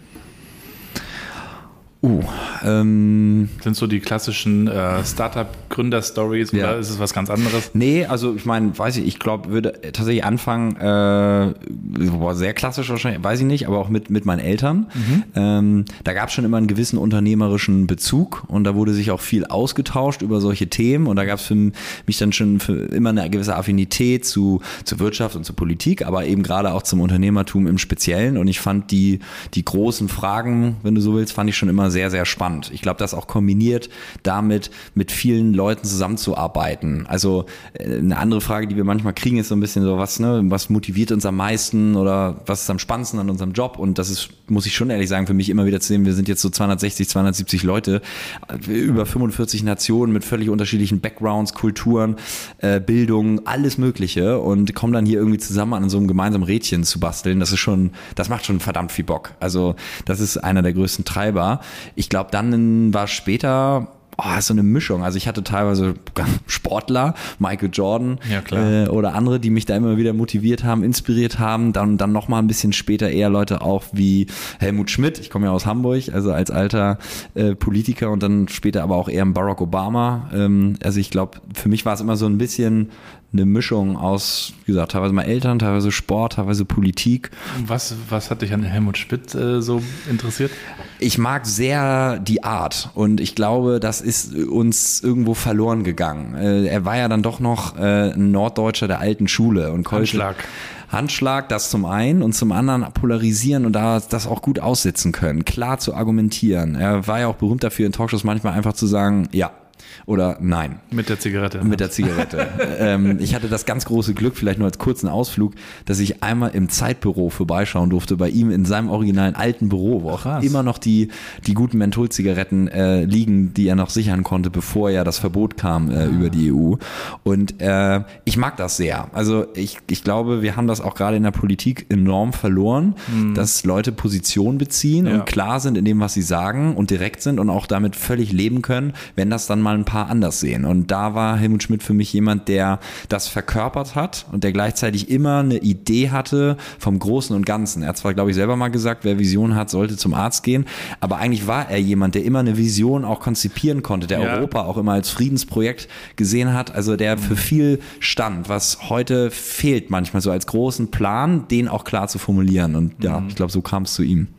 Sind so die klassischen Startup-Gründer-Stories oder ist es was ganz anderes? Nee, also ich meine, ich glaube, würde tatsächlich anfangen, sehr klassisch wahrscheinlich, weiß ich nicht, aber auch mit meinen Eltern. Da gab es schon immer einen gewissen unternehmerischen Bezug und da wurde sich auch viel ausgetauscht über solche Themen und da gab es für mich dann schon immer eine gewisse Affinität zur Wirtschaft und zur Politik, aber eben gerade auch zum Unternehmertum im Speziellen und ich fand die großen Fragen, wenn du so willst, fand ich schon immer sehr, sehr spannend. Ich glaube, das auch kombiniert damit, mit vielen Leuten zusammenzuarbeiten. Also eine andere Frage, die wir manchmal kriegen, ist so ein bisschen so, was motiviert uns am meisten oder was ist am spannendsten an unserem Job? Und das ist, muss ich schon ehrlich sagen, für mich immer wieder zu sehen, wir sind jetzt so 260, 270 Leute, über 45 Nationen mit völlig unterschiedlichen Backgrounds, Kulturen, Bildung, alles Mögliche und kommen dann hier irgendwie zusammen an so einem gemeinsamen Rädchen zu basteln. Das macht schon verdammt viel Bock. Also das ist einer der größten Treiber. Ich glaube, dann war später so eine Mischung. Also ich hatte teilweise Sportler, Michael Jordan oder andere, die mich da immer wieder motiviert haben, inspiriert haben. Dann noch mal ein bisschen später eher Leute auch wie Helmut Schmidt. Ich komme ja aus Hamburg, also als alter Politiker und dann später aber auch eher Barack Obama. Also ich glaube, für mich war es immer so ein bisschen eine Mischung aus, wie gesagt, teilweise mal Eltern, teilweise Sport, teilweise Politik. Was hat dich an Helmut Schmidt so interessiert? Ich mag sehr die Art und ich glaube, das ist uns irgendwo verloren gegangen. Er war ja dann doch noch ein Norddeutscher der alten Schule. Und Handschlag, das zum einen und zum anderen polarisieren und das auch gut aussitzen können, klar zu argumentieren. Er war ja auch berühmt dafür, in Talkshows manchmal einfach zu sagen, ja oder nein. Mit der Zigarette. Mit der Zigarette. Ich hatte das ganz große Glück, vielleicht nur als kurzen Ausflug, dass ich einmal im Zeitbüro vorbeischauen durfte, bei ihm in seinem originalen alten Büro, wo auch immer noch die guten Mentholzigaretten liegen, die er noch sichern konnte, bevor ja das Verbot kam über die EU. Und ich mag das sehr. Also ich glaube, wir haben das auch gerade in der Politik enorm verloren, dass Leute Position beziehen und klar sind in dem, was sie sagen und direkt sind und auch damit völlig leben können, wenn das dann mal ein paar anders sehen. Und da war Helmut Schmidt für mich jemand, der das verkörpert hat und der gleichzeitig immer eine Idee hatte vom Großen und Ganzen. Er hat zwar, glaube ich, selber mal gesagt, wer Vision hat, sollte zum Arzt gehen, aber eigentlich war er jemand, der immer eine Vision auch konzipieren konnte, der Europa auch immer als Friedensprojekt gesehen hat, also der für viel stand, was heute fehlt manchmal so als großen Plan, den auch klar zu formulieren. Und ich glaube, so kam es zu ihm.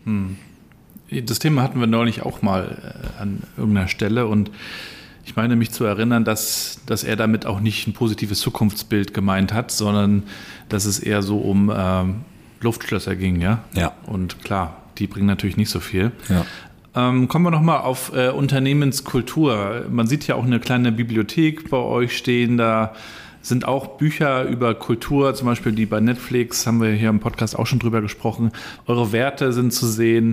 Das Thema hatten wir neulich auch mal an irgendeiner Stelle und ich meine mich zu erinnern, dass er damit auch nicht ein positives Zukunftsbild gemeint hat, sondern dass es eher so um Luftschlösser ging, ja? Ja. Und klar, die bringen natürlich nicht so viel. Ja. Kommen wir nochmal auf Unternehmenskultur. Man sieht ja auch eine kleine Bibliothek bei euch stehen, da sind auch Bücher über Kultur, zum Beispiel die bei Netflix, haben wir hier im Podcast auch schon drüber gesprochen. Eure Werte sind zu sehen.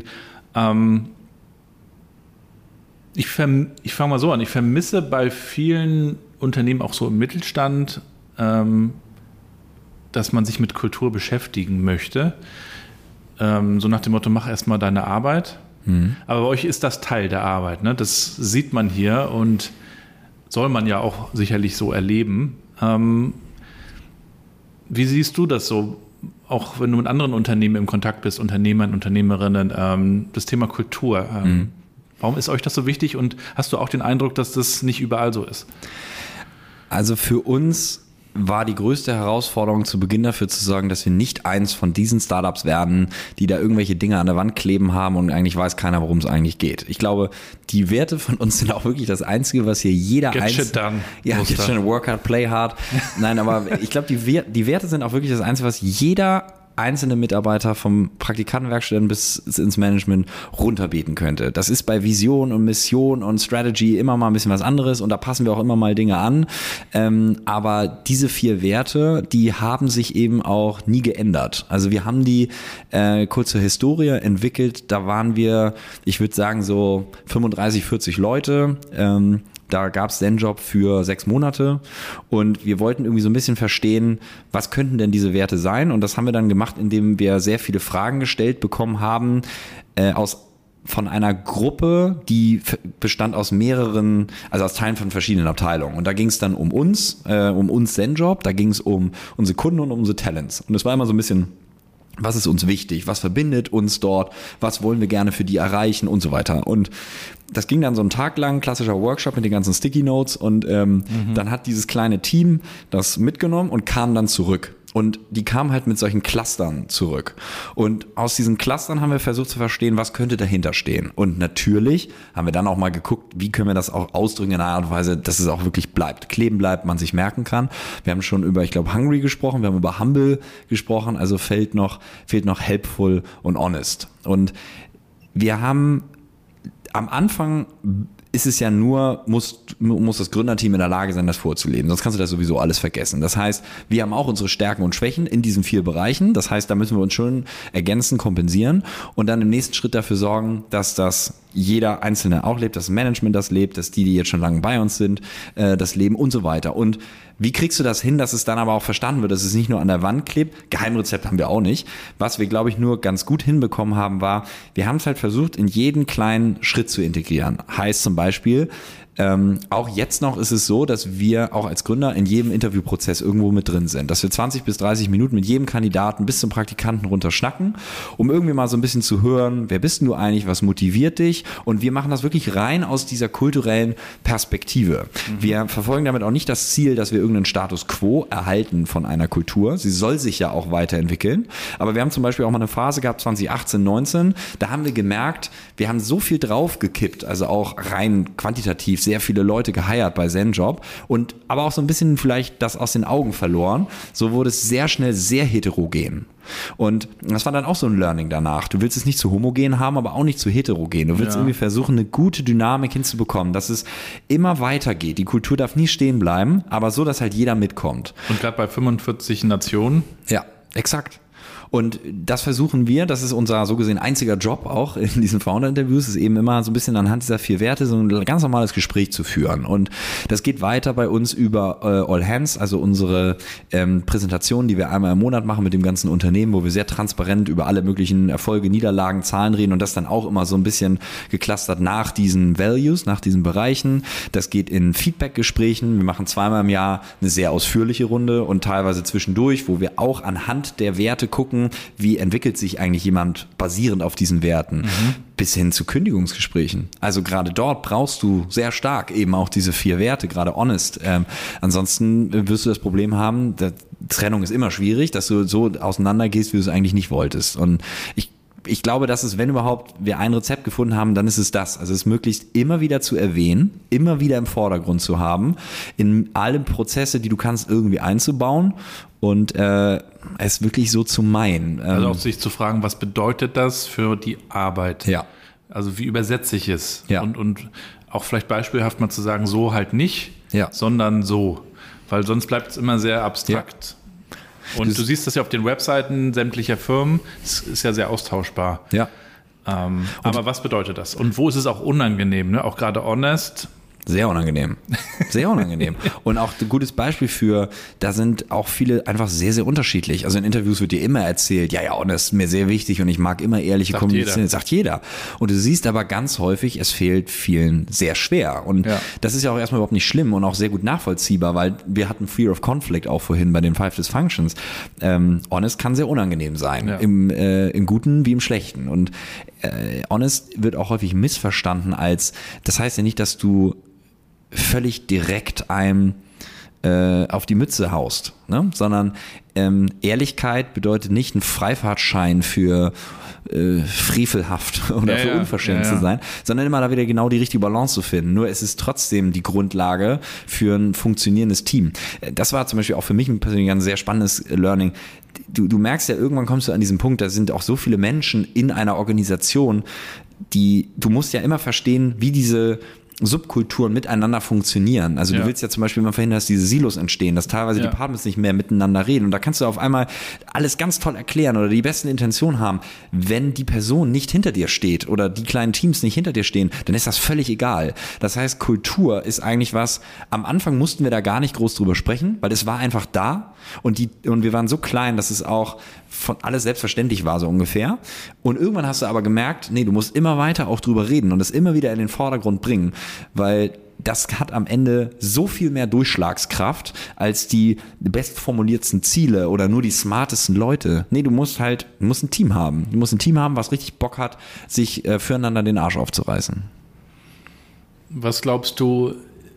Ich fange mal so an, ich vermisse bei vielen Unternehmen, auch so im Mittelstand, dass man sich mit Kultur beschäftigen möchte. So nach dem Motto, mach erstmal deine Arbeit. Aber bei euch ist das Teil der Arbeit, ne? Das sieht man hier und soll man ja auch sicherlich so erleben. Wie siehst du das so? Auch wenn du mit anderen Unternehmen im Kontakt bist, Unternehmern, Unternehmerinnen, das Thema Kultur. Warum ist euch das so wichtig und hast du auch den Eindruck, dass das nicht überall so ist? Also für uns war die größte Herausforderung zu Beginn dafür zu sorgen, dass wir nicht eins von diesen Startups werden, die da irgendwelche Dinge an der Wand kleben haben und eigentlich weiß keiner, worum es eigentlich geht. Ich glaube, die Werte von uns sind auch wirklich das Einzige, was hier jeder Get shit done. Ja, get shit done, work hard, play hard. Nein, aber ich glaube, die Werte sind auch wirklich das Einzige, was jeder einzelne Mitarbeiter vom Praktikantenwerkstudenten bis ins Management runterbeten könnte. Das ist bei Vision und Mission und Strategy immer mal ein bisschen was anderes und da passen wir auch immer mal Dinge an. Aber diese 4 Werte, die haben sich eben auch nie geändert. Also wir haben die kurz zur Historie entwickelt. Da waren wir, ich würde sagen, so 35, 40 Leute. Da gab es Zenjob für 6 Monate und wir wollten irgendwie so ein bisschen verstehen, was könnten denn diese Werte sein? Und das haben wir dann gemacht, indem wir sehr viele Fragen gestellt bekommen haben von einer Gruppe, die bestand aus mehreren, also aus Teilen von verschiedenen Abteilungen. Und da ging es dann um uns Zenjob, da ging es um unsere Kunden und um unsere Talents. Und es war immer so ein bisschen, was ist uns wichtig? Was verbindet uns dort? Was wollen wir gerne für die erreichen und so weiter? Und das ging dann so einen Tag lang, klassischer Workshop mit den ganzen Sticky Notes und dann hat dieses kleine Team das mitgenommen und kam dann zurück. Und die kamen halt mit solchen Clustern zurück. Und aus diesen Clustern haben wir versucht zu verstehen, was könnte dahinter stehen. Und natürlich haben wir dann auch mal geguckt, wie können wir das auch ausdrücken in einer Art und Weise, dass es auch wirklich bleibt, kleben bleibt, man sich merken kann. Wir haben schon über, ich glaube, Hungry gesprochen, wir haben über Humble gesprochen, also fehlt noch Helpful und Honest. Und wir haben am Anfang ist es ja nur, muss das Gründerteam in der Lage sein, das vorzuleben. Sonst kannst du das sowieso alles vergessen. Das heißt, wir haben auch unsere Stärken und Schwächen in diesen 4 Bereichen. Das heißt, da müssen wir uns schon ergänzen, kompensieren und dann im nächsten Schritt dafür sorgen, dass das jeder Einzelne auch lebt, dass das Management das lebt, dass die jetzt schon lange bei uns sind, das leben und so weiter. Und wie kriegst du das hin, dass es dann aber auch verstanden wird, dass es nicht nur an der Wand klebt? Geheimrezept haben wir auch nicht. Was wir, glaube ich, nur ganz gut hinbekommen haben, war, wir haben es halt versucht, in jeden kleinen Schritt zu integrieren. Heißt zum Beispiel, auch jetzt noch ist es so, dass wir auch als Gründer in jedem Interviewprozess irgendwo mit drin sind, dass wir 20 bis 30 Minuten mit jedem Kandidaten bis zum Praktikanten runter schnacken, um irgendwie mal so ein bisschen zu hören, wer bist denn du eigentlich, was motiviert dich? Und wir machen das wirklich rein aus dieser kulturellen Perspektive. Wir verfolgen damit auch nicht das Ziel, dass wir irgendeinen Status quo erhalten von einer Kultur. Sie soll sich ja auch weiterentwickeln. Aber wir haben zum Beispiel auch mal eine Phase gehabt, 2018, 19, da haben wir gemerkt, wir haben so viel draufgekippt, also auch rein quantitativ sehr viele Leute geheiert bei Zenjob und aber auch so ein bisschen vielleicht das aus den Augen verloren. So wurde es sehr schnell sehr heterogen. Und das war dann auch so ein Learning danach. Du willst es nicht zu homogen haben, aber auch nicht zu heterogen. Du willst irgendwie versuchen, eine gute Dynamik hinzubekommen, dass es immer weitergeht. Die Kultur darf nie stehen bleiben, aber so, dass halt jeder mitkommt. Und gerade bei 45 Nationen? Ja, exakt. Und das versuchen wir, das ist unser so gesehen einziger Job auch in diesen Founder-Interviews, ist eben immer so ein bisschen anhand dieser 4 Werte so ein ganz normales Gespräch zu führen. Und das geht weiter bei uns über All Hands, also unsere Präsentation, die wir einmal im Monat machen mit dem ganzen Unternehmen, wo wir sehr transparent über alle möglichen Erfolge, Niederlagen, Zahlen reden und das dann auch immer so ein bisschen geclustert nach diesen Values, nach diesen Bereichen. Das geht in Feedback-Gesprächen. Wir machen 2-mal im Jahr eine sehr ausführliche Runde und teilweise zwischendurch, wo wir auch anhand der Werte gucken, wie entwickelt sich eigentlich jemand basierend auf diesen Werten, bis hin zu Kündigungsgesprächen. Also gerade dort brauchst du sehr stark eben auch diese 4 Werte, gerade honest. Ansonsten wirst du das Problem haben, Trennung ist immer schwierig, dass du so auseinandergehst, wie du es eigentlich nicht wolltest. Und ich glaube, dass es, wenn überhaupt wir ein Rezept gefunden haben, dann ist es das. Also es möglichst immer wieder zu erwähnen, immer wieder im Vordergrund zu haben, in alle Prozesse, die du kannst, irgendwie einzubauen und es wirklich so zu meinen. Also auch sich zu fragen, was bedeutet das für die Arbeit? Ja. Also wie übersetze ich es? Ja. Und auch vielleicht beispielhaft mal zu sagen, so halt nicht, ja, sondern so. Weil sonst bleibt es immer sehr abstrakt. Ja. Und du siehst das ja auf den Webseiten sämtlicher Firmen, es ist ja sehr austauschbar. Ja. Aber was bedeutet das? Und wo ist es auch unangenehm, ne? Auch gerade honest. Sehr unangenehm. Sehr unangenehm. Und auch ein gutes Beispiel für, da sind auch viele einfach sehr, sehr unterschiedlich. Also in Interviews wird dir immer erzählt, ja, das ist mir sehr wichtig und ich mag immer ehrliche Kommunizieren. Das sagt jeder. Und du siehst aber ganz häufig, es fehlt vielen sehr schwer. Und das ist ja auch erstmal überhaupt nicht schlimm und auch sehr gut nachvollziehbar, weil wir hatten Fear of Conflict auch vorhin bei den 5 Dysfunctions. Honest kann sehr unangenehm sein. Ja. Im Guten wie im Schlechten. Und honest wird auch häufig missverstanden als, das heißt ja nicht, dass du völlig direkt einem auf die Mütze haust, ne? Sondern Ehrlichkeit bedeutet nicht ein Freifahrtschein für frevelhaft oder für unverschämt zu sein, sondern immer da wieder genau die richtige Balance zu finden. Nur es ist trotzdem die Grundlage für ein funktionierendes Team. Das war zum Beispiel auch für mich persönlich ein sehr spannendes Learning. Du merkst ja, irgendwann kommst du an diesen Punkt, da sind auch so viele Menschen in einer Organisation, du musst ja immer verstehen, wie diese Subkulturen miteinander funktionieren. Also du willst ja zum Beispiel immer verhindern, dass diese Silos entstehen, dass teilweise Departments nicht mehr miteinander reden. Und da kannst du auf einmal alles ganz toll erklären oder die besten Intentionen haben. Wenn die Person nicht hinter dir steht oder die kleinen Teams nicht hinter dir stehen, dann ist das völlig egal. Das heißt, Kultur ist eigentlich was, am Anfang mussten wir da gar nicht groß drüber sprechen, weil es war einfach da und wir waren so klein, dass es auch von alles selbstverständlich war, so ungefähr. Und irgendwann hast du aber gemerkt, nee, du musst immer weiter auch drüber reden und es immer wieder in den Vordergrund bringen, weil das hat am Ende so viel mehr Durchschlagskraft als die bestformuliertsten Ziele oder nur die smartesten Leute. Nee, du musst ein Team haben. Du musst ein Team haben, was richtig Bock hat, sich füreinander den Arsch aufzureißen. Was glaubst du,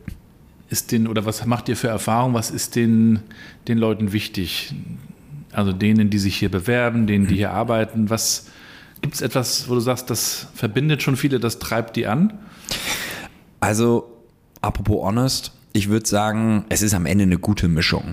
was macht ihr für Erfahrung, was ist den Leuten wichtig? Also denen, die sich hier bewerben, denen, die hier arbeiten. Gibt es etwas, wo du sagst, das verbindet schon viele, das treibt die an? Also, apropos honest, ich würde sagen, es ist am Ende eine gute Mischung.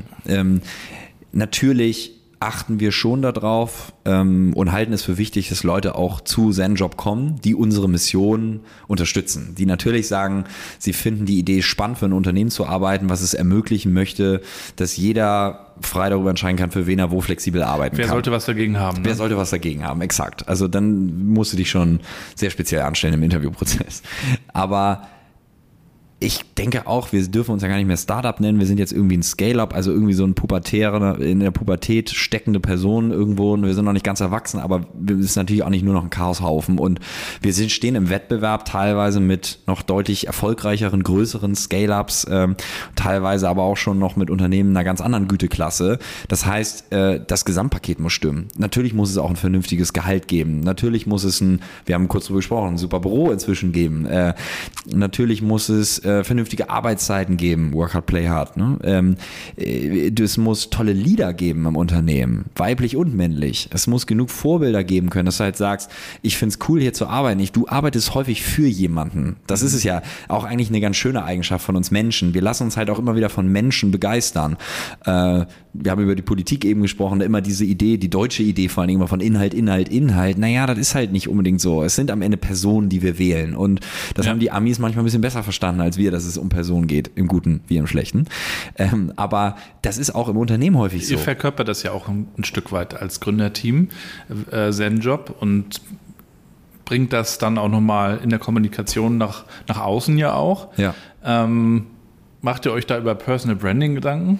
Natürlich achten wir schon darauf und halten es für wichtig, dass Leute auch zu Zenjob kommen, die unsere Mission unterstützen. Die natürlich sagen, sie finden die Idee spannend, für ein Unternehmen zu arbeiten, was es ermöglichen möchte, dass jeder frei darüber entscheiden kann, für wen er wo flexibel arbeiten kann. Wer sollte was dagegen haben? Ne? Wer sollte was dagegen haben, exakt. Also dann musst du dich schon sehr speziell anstellen im Interviewprozess. Aber ich denke auch, wir dürfen uns ja gar nicht mehr Startup nennen, wir sind jetzt irgendwie ein Scale-Up, also irgendwie so ein in der Pubertät steckende Person irgendwo und wir sind noch nicht ganz erwachsen, aber wir sind natürlich auch nicht nur noch ein Chaoshaufen und wir stehen im Wettbewerb teilweise mit noch deutlich erfolgreicheren, größeren Scale-Ups, teilweise aber auch schon noch mit Unternehmen einer ganz anderen Güteklasse. Das heißt, das Gesamtpaket muss stimmen. Natürlich muss es auch ein vernünftiges Gehalt geben. Natürlich muss es wir haben kurz drüber gesprochen, ein super Büro inzwischen geben. Natürlich muss es vernünftige Arbeitszeiten geben, work hard, play hard. Ne? Es muss tolle Leader geben im Unternehmen, weiblich und männlich. Es muss genug Vorbilder geben können, dass du halt sagst, ich find's cool hier zu arbeiten. Du arbeitest häufig für jemanden. Das ist es ja auch eigentlich eine ganz schöne Eigenschaft von uns Menschen. Wir lassen uns halt auch immer wieder von Menschen begeistern. Wir haben über die Politik eben gesprochen, immer diese Idee, die deutsche Idee vor allem immer von Inhalt. Naja, das ist halt nicht unbedingt so. Es sind am Ende Personen, die wir wählen. Und das haben die Amis manchmal ein bisschen besser verstanden als wir, dass es um Personen geht, im Guten wie im Schlechten. Aber das ist auch im Unternehmen häufig so. Ihr verkörpert das ja auch ein Stück weit als Gründerteam, Zenjob, und bringt das dann auch nochmal in der Kommunikation nach außen ja auch. Ja. Macht ihr euch da über Personal Branding Gedanken?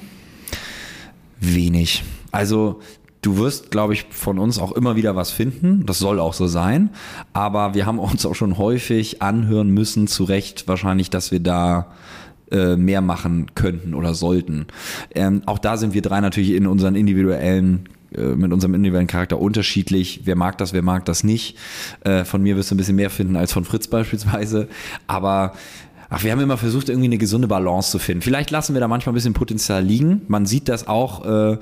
Wenig. Also du wirst, glaube ich, von uns auch immer wieder was finden. Das soll auch so sein. Aber wir haben uns auch schon häufig anhören müssen, zu Recht wahrscheinlich, dass wir da mehr machen könnten oder sollten. Auch da sind wir drei natürlich mit unserem individuellen Charakter unterschiedlich. Wer mag das nicht. Von mir wirst du ein bisschen mehr finden als von Fritz beispielsweise. Aber wir haben immer versucht, irgendwie eine gesunde Balance zu finden. Vielleicht lassen wir da manchmal ein bisschen Potenzial liegen. Man sieht das auch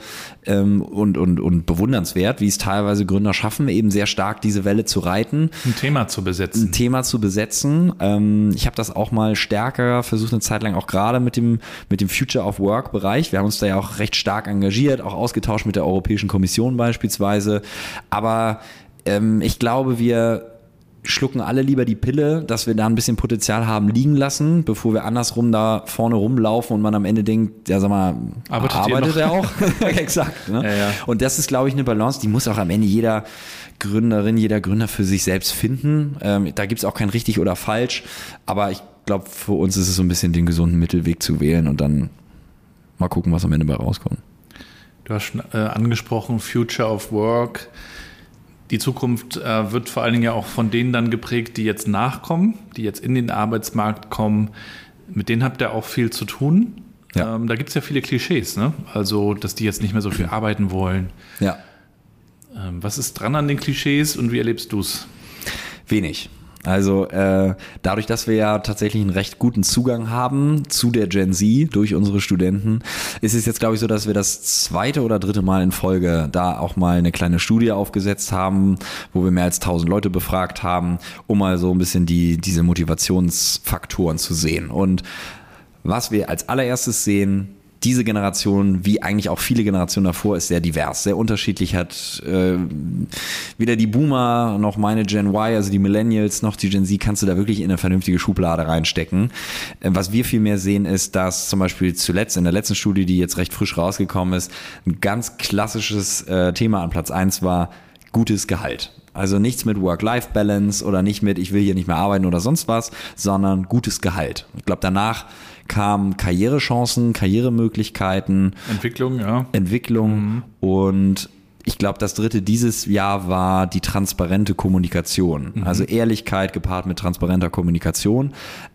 und bewundernswert, wie es teilweise Gründer schaffen, eben sehr stark diese Welle zu reiten. Ein Thema zu besetzen. Ich habe das auch mal stärker versucht, eine Zeit lang auch gerade mit dem Future of Work Bereich. Wir haben uns da ja auch recht stark engagiert, auch ausgetauscht mit der Europäischen Kommission beispielsweise. Aber ich glaube, wir schlucken alle lieber die Pille, dass wir da ein bisschen Potenzial haben liegen lassen, bevor wir andersrum da vorne rumlaufen und man am Ende denkt, ja sag mal, arbeitet er auch? Exakt. Ne? Ja. Und das ist, glaube ich, eine Balance, die muss auch am Ende jeder Gründerin, jeder Gründer für sich selbst finden. Da gibt es auch kein richtig oder falsch, aber ich glaube, für uns ist es so ein bisschen den gesunden Mittelweg zu wählen und dann mal gucken, was am Ende bei rauskommt. Du hast schon angesprochen, Future of Work. Die Zukunft wird vor allen Dingen ja auch von denen dann geprägt, die jetzt nachkommen, die jetzt in den Arbeitsmarkt kommen. Mit denen habt ihr auch viel zu tun. Ja. Da gibt es ja viele Klischees, ne? Also, dass die jetzt nicht mehr so viel arbeiten wollen. Ja. Was ist dran an den Klischees und wie erlebst du es? Wenig. Also dadurch, dass wir ja tatsächlich einen recht guten Zugang haben zu der Gen Z durch unsere Studenten, ist es jetzt, glaube ich, so, dass wir das 2. oder 3. Mal in Folge da auch mal eine kleine Studie aufgesetzt haben, wo wir mehr als 1000 Leute befragt haben, um mal so ein bisschen diese Motivationsfaktoren zu sehen. Und was wir als allererstes sehen, diese Generation, wie eigentlich auch viele Generationen davor, ist sehr divers, sehr unterschiedlich, hat weder die Boomer noch meine Gen Y, also die Millennials, noch die Gen Z, kannst du da wirklich in eine vernünftige Schublade reinstecken. Was wir viel mehr sehen, ist, dass zum Beispiel zuletzt in der letzten Studie, die jetzt recht frisch rausgekommen ist, ein ganz klassisches Thema an Platz 1 war gutes Gehalt. Also nichts mit Work-Life-Balance oder nicht mit, ich will hier nicht mehr arbeiten oder sonst was, sondern gutes Gehalt. Ich glaube, danach kamen Karrierechancen, Karrieremöglichkeiten. Entwicklung. Und ich glaube, das 3. dieses Jahr war die transparente Kommunikation. Also Ehrlichkeit gepaart mit transparenter Kommunikation.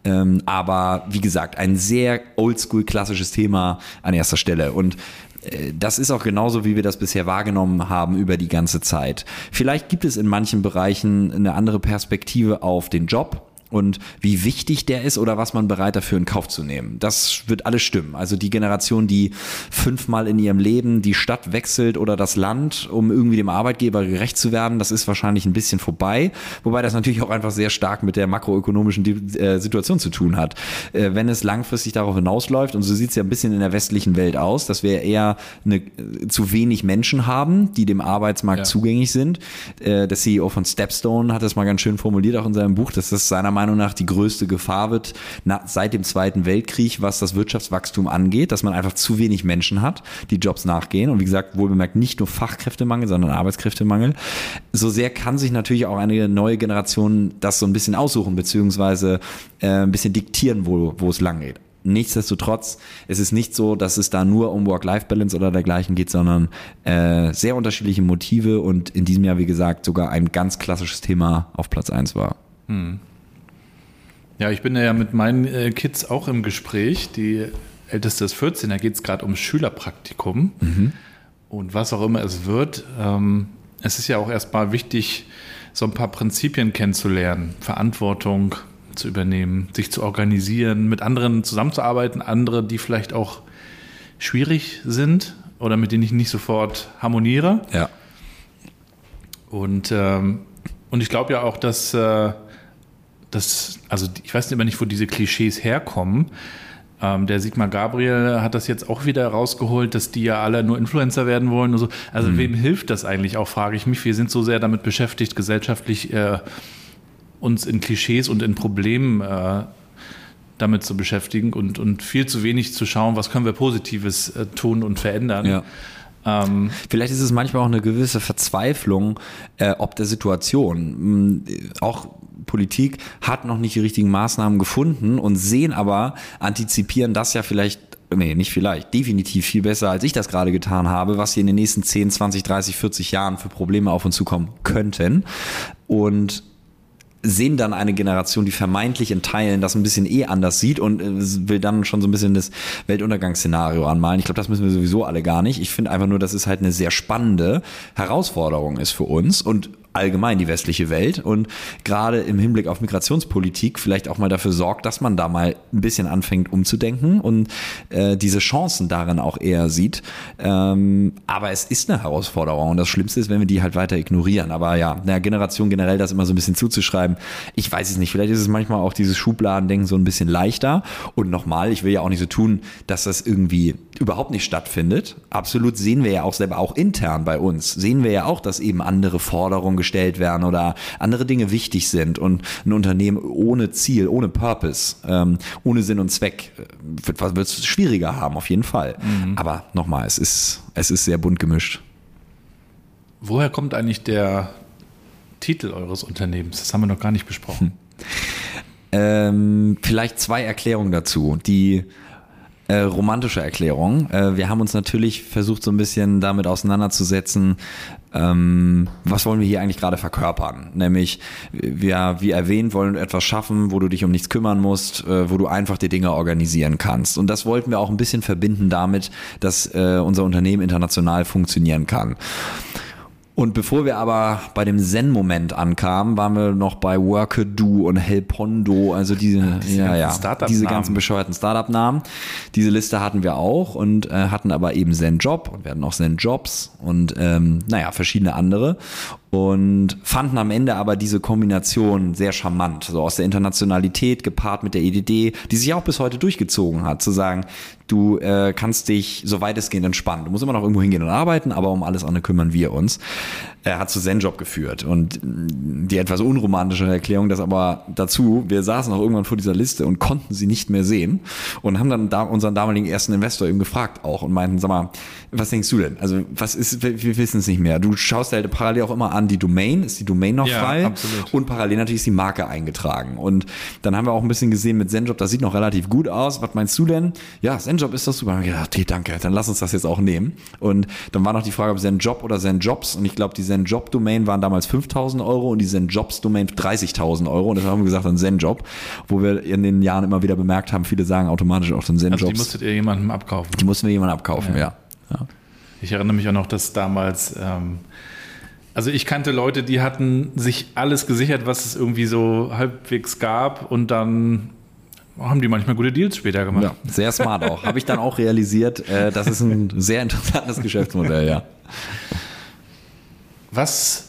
Aber wie gesagt, ein sehr oldschool klassisches Thema an erster Stelle. Und das ist auch genauso, wie wir das bisher wahrgenommen haben über die ganze Zeit. Vielleicht gibt es in manchen Bereichen eine andere Perspektive auf den Job und wie wichtig der ist oder was man bereit dafür in Kauf zu nehmen. Das wird alles stimmen. Also die Generation, die 5-mal in ihrem Leben die Stadt wechselt oder das Land, um irgendwie dem Arbeitgeber gerecht zu werden, das ist wahrscheinlich ein bisschen vorbei. Wobei das natürlich auch einfach sehr stark mit der makroökonomischen Situation zu tun hat. Wenn es langfristig darauf hinausläuft, und so sieht es ja ein bisschen in der westlichen Welt aus, dass wir eher zu wenig Menschen haben, die dem Arbeitsmarkt zugänglich sind. Der CEO von Stepstone hat das mal ganz schön formuliert, auch in seinem Buch, dass das seiner Meinung nach die größte Gefahr wird seit dem Zweiten Weltkrieg, was das Wirtschaftswachstum angeht, dass man einfach zu wenig Menschen hat, die Jobs nachgehen. Und wie gesagt, wohlbemerkt nicht nur Fachkräftemangel, sondern Arbeitskräftemangel. So sehr kann sich natürlich auch eine neue Generation das so ein bisschen aussuchen, beziehungsweise ein bisschen diktieren, wo es lang geht. Nichtsdestotrotz, es ist nicht so, dass es da nur um Work-Life-Balance oder dergleichen geht, sondern sehr unterschiedliche Motive und in diesem Jahr, wie gesagt, sogar ein ganz klassisches Thema auf Platz 1 war. Ja, ich bin ja mit meinen Kids auch im Gespräch. Die älteste ist 14, da geht es gerade um Schülerpraktikum. Und was auch immer es wird. Es ist ja auch erstmal wichtig, so ein paar Prinzipien kennenzulernen, Verantwortung zu übernehmen, sich zu organisieren, mit anderen zusammenzuarbeiten, andere, die vielleicht auch schwierig sind oder mit denen ich nicht sofort harmoniere. Ja. Und ich glaube ja auch, dass also ich weiß immer nicht, wo diese Klischees herkommen. Der Sigmar Gabriel hat das jetzt auch wieder rausgeholt, dass die ja alle nur Influencer werden wollen und so. Also wem hilft das eigentlich auch, frage ich mich. Wir sind so sehr damit beschäftigt, gesellschaftlich uns in Klischees und in Problemen damit zu beschäftigen und viel zu wenig zu schauen, was können wir Positives tun und verändern. Ja. Vielleicht ist es manchmal auch eine gewisse Verzweiflung ob der Situation. Auch Politik hat noch nicht die richtigen Maßnahmen gefunden und antizipieren das ja definitiv viel besser, als ich das gerade getan habe, was hier in den nächsten 10, 20, 30, 40 Jahren für Probleme auf uns zukommen könnten. Und sehen dann eine Generation, die vermeintlich in Teilen das ein bisschen anders sieht und will dann schon so ein bisschen das Weltuntergangsszenario anmalen. Ich glaube, das müssen wir sowieso alle gar nicht. Ich finde einfach nur, dass es halt eine sehr spannende Herausforderung ist für uns und allgemein die westliche Welt und gerade im Hinblick auf Migrationspolitik vielleicht auch mal dafür sorgt, dass man da mal ein bisschen anfängt umzudenken und diese Chancen darin auch eher sieht. Aber es ist eine Herausforderung und das Schlimmste ist, wenn wir die halt weiter ignorieren. Aber ja, einer Generation generell das immer so ein bisschen zuzuschreiben, ich weiß es nicht, vielleicht ist es manchmal auch dieses Schubladendenken so ein bisschen leichter und nochmal, ich will ja auch nicht so tun, dass das irgendwie überhaupt nicht stattfindet. Absolut sehen wir ja auch selber, auch intern bei uns, sehen wir ja auch, dass eben andere Forderungen gestellt werden oder andere Dinge wichtig sind und ein Unternehmen ohne Ziel, ohne Purpose, ohne Sinn und Zweck wird es schwieriger haben, auf jeden Fall. Aber nochmal, es ist sehr bunt gemischt. Woher kommt eigentlich der Titel eures Unternehmens? Das haben wir noch gar nicht besprochen. Vielleicht 2 Erklärungen dazu. Die romantische Erklärung. Wir haben uns natürlich versucht, so ein bisschen damit auseinanderzusetzen, was wollen wir hier eigentlich gerade verkörpern? Nämlich, wir, wie erwähnt, wollen etwas schaffen, wo du dich um nichts kümmern musst, wo du einfach die Dinge organisieren kannst. Und das wollten wir auch ein bisschen verbinden damit, dass unser Unternehmen international funktionieren kann. Und bevor wir aber bei dem Zen-Moment ankamen, waren wir noch bei Workado und Helpondo, also diese ganzen bescheuerten Startup-Namen. Diese Liste hatten wir auch und hatten aber eben Zen-Job und wir hatten auch Zen-Jobs und verschiedene andere. Und fanden am Ende aber diese Kombination sehr charmant, so aus der Internationalität gepaart mit der EDD, die sich auch bis heute durchgezogen hat, zu sagen, du kannst dich so weitestgehend entspannen. Du musst immer noch irgendwo hingehen und arbeiten, aber um alles andere kümmern wir uns. Hat zu Zen-Job geführt. Und die etwas unromantische Erklärung, das aber dazu, wir saßen auch irgendwann vor dieser Liste und konnten sie nicht mehr sehen und haben dann unseren damaligen ersten Investor eben gefragt auch und meinten, sag mal, was denkst du denn? Also wir wissen es nicht mehr. Du schaust halt parallel auch immer an die Domain, ist die Domain noch frei? Absolut. Und parallel natürlich ist die Marke eingetragen. Und dann haben wir auch ein bisschen gesehen mit Zen-Job, das sieht noch relativ gut aus. Was meinst du denn? Ja, Zen-Job ist doch super. Und ich gedacht, okay, danke, dann lass uns das jetzt auch nehmen. Und dann war noch die Frage, ob Zen-Job oder Zen-Jobs. Und ich glaube, die Zen-Job-Domain waren damals 5.000 € und die Zen-Jobs-Domain 30.000 €. Und deshalb haben wir gesagt, dann Zen-Job, wo wir in den Jahren immer wieder bemerkt haben, viele sagen automatisch auch dann Zen-Jobs. Also die musstet ihr jemandem abkaufen? Die mussten wir jemandem abkaufen, ja. Ich erinnere mich auch noch, dass damals, also ich kannte Leute, die hatten sich alles gesichert, was es irgendwie so halbwegs gab und dann haben die manchmal gute Deals später gemacht. Ja, sehr smart auch. Habe ich dann auch realisiert, das ist ein sehr interessantes Geschäftsmodell, ja. Was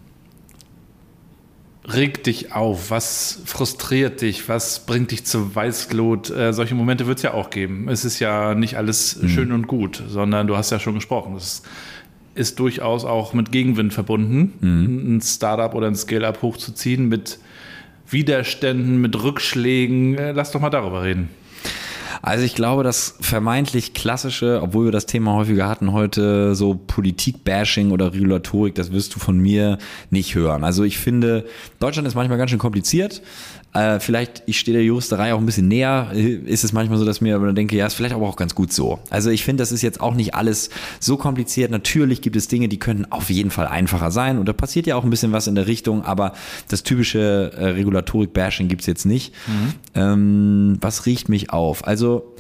regt dich auf? Was frustriert dich? Was bringt dich zur Weißglut? Solche Momente wird es ja auch geben. Es ist ja nicht alles schön und gut, sondern du hast ja schon gesprochen. Es ist durchaus auch mit Gegenwind verbunden, ein Startup oder ein Scale-Up hochzuziehen, mit Widerständen, mit Rückschlägen. Lass doch mal darüber reden. Also ich glaube, das vermeintlich klassische, obwohl wir das Thema häufiger hatten heute, so Politik-Bashing oder Regulatorik, das wirst du von mir nicht hören. Also ich finde, Deutschland ist manchmal ganz schön kompliziert. Vielleicht, ich stehe der Juristerei auch ein bisschen näher, ist es manchmal so, dass mir aber denke, ja, ist vielleicht aber auch ganz gut so. Also ich finde, das ist jetzt auch nicht alles so kompliziert. Natürlich gibt es Dinge, die könnten auf jeden Fall einfacher sein und da passiert ja auch ein bisschen was in der Richtung, aber das typische Regulatorik-Bashing gibt's jetzt nicht. Was riecht mich auf? Also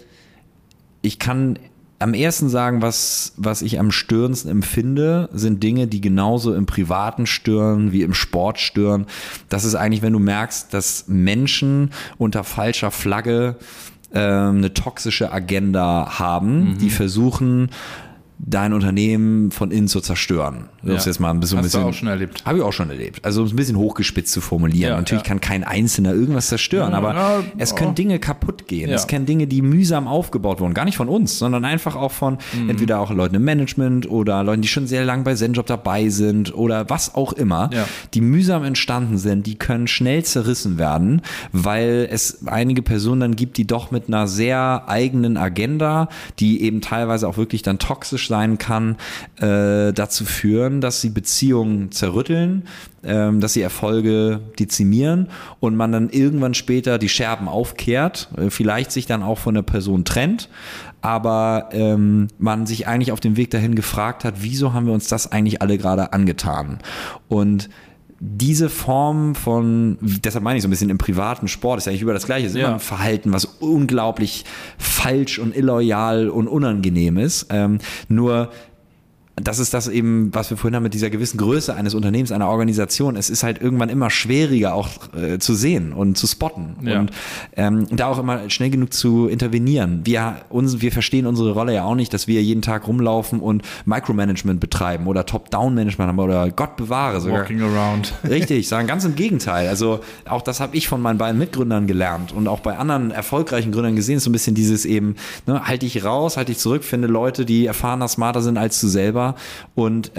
ich kann am ersten sagen, was ich am störendsten empfinde, sind Dinge, die genauso im Privaten stören wie im Sport stören. Das ist eigentlich, wenn du merkst, dass Menschen unter falscher Flagge eine toxische Agenda haben, die versuchen, dein Unternehmen von innen zu zerstören. Das ist jetzt mal ein bisschen. Hast du auch schon erlebt? Habe ich auch schon erlebt. Also um es ein bisschen hochgespitzt zu formulieren. Natürlich kann kein Einzelner irgendwas zerstören, aber es können Dinge kaputt gehen. Es können Dinge, die mühsam aufgebaut wurden, gar nicht von uns, sondern einfach auch von entweder auch Leuten im Management oder Leuten, die schon sehr lang bei Zen-Job dabei sind oder was auch immer, die mühsam entstanden sind, die können schnell zerrissen werden, weil es einige Personen dann gibt, die doch mit einer sehr eigenen Agenda, die eben teilweise auch wirklich dann toxisch sein kann, dazu führen, dass sie Beziehungen zerrütteln, dass sie Erfolge dezimieren und man dann irgendwann später die Scherben aufkehrt, vielleicht sich dann auch von der Person trennt, aber man sich eigentlich auf dem Weg dahin gefragt hat, wieso haben wir uns das eigentlich alle gerade angetan? Und diese Form von, deshalb meine ich so ein bisschen im privaten Sport, ist ja eigentlich über das Gleiche, ist immer ein Verhalten, was unglaublich falsch und illoyal und unangenehm ist. Nur das ist das eben, was wir vorhin haben mit dieser gewissen Größe eines Unternehmens, einer Organisation. Es ist halt irgendwann immer schwieriger auch zu sehen und zu spotten und da auch immer schnell genug zu intervenieren. Wir verstehen unsere Rolle ja auch nicht, dass wir jeden Tag rumlaufen und Micromanagement betreiben oder Top-Down-Management haben oder Gott bewahre sogar. Walking around. Richtig, sagen ganz im Gegenteil. Also auch das habe ich von meinen beiden Mitgründern gelernt und auch bei anderen erfolgreichen Gründern gesehen, so ein bisschen dieses eben, ne, halt dich raus, halt dich zurück, finde Leute, die erfahrener, smarter sind als du selber und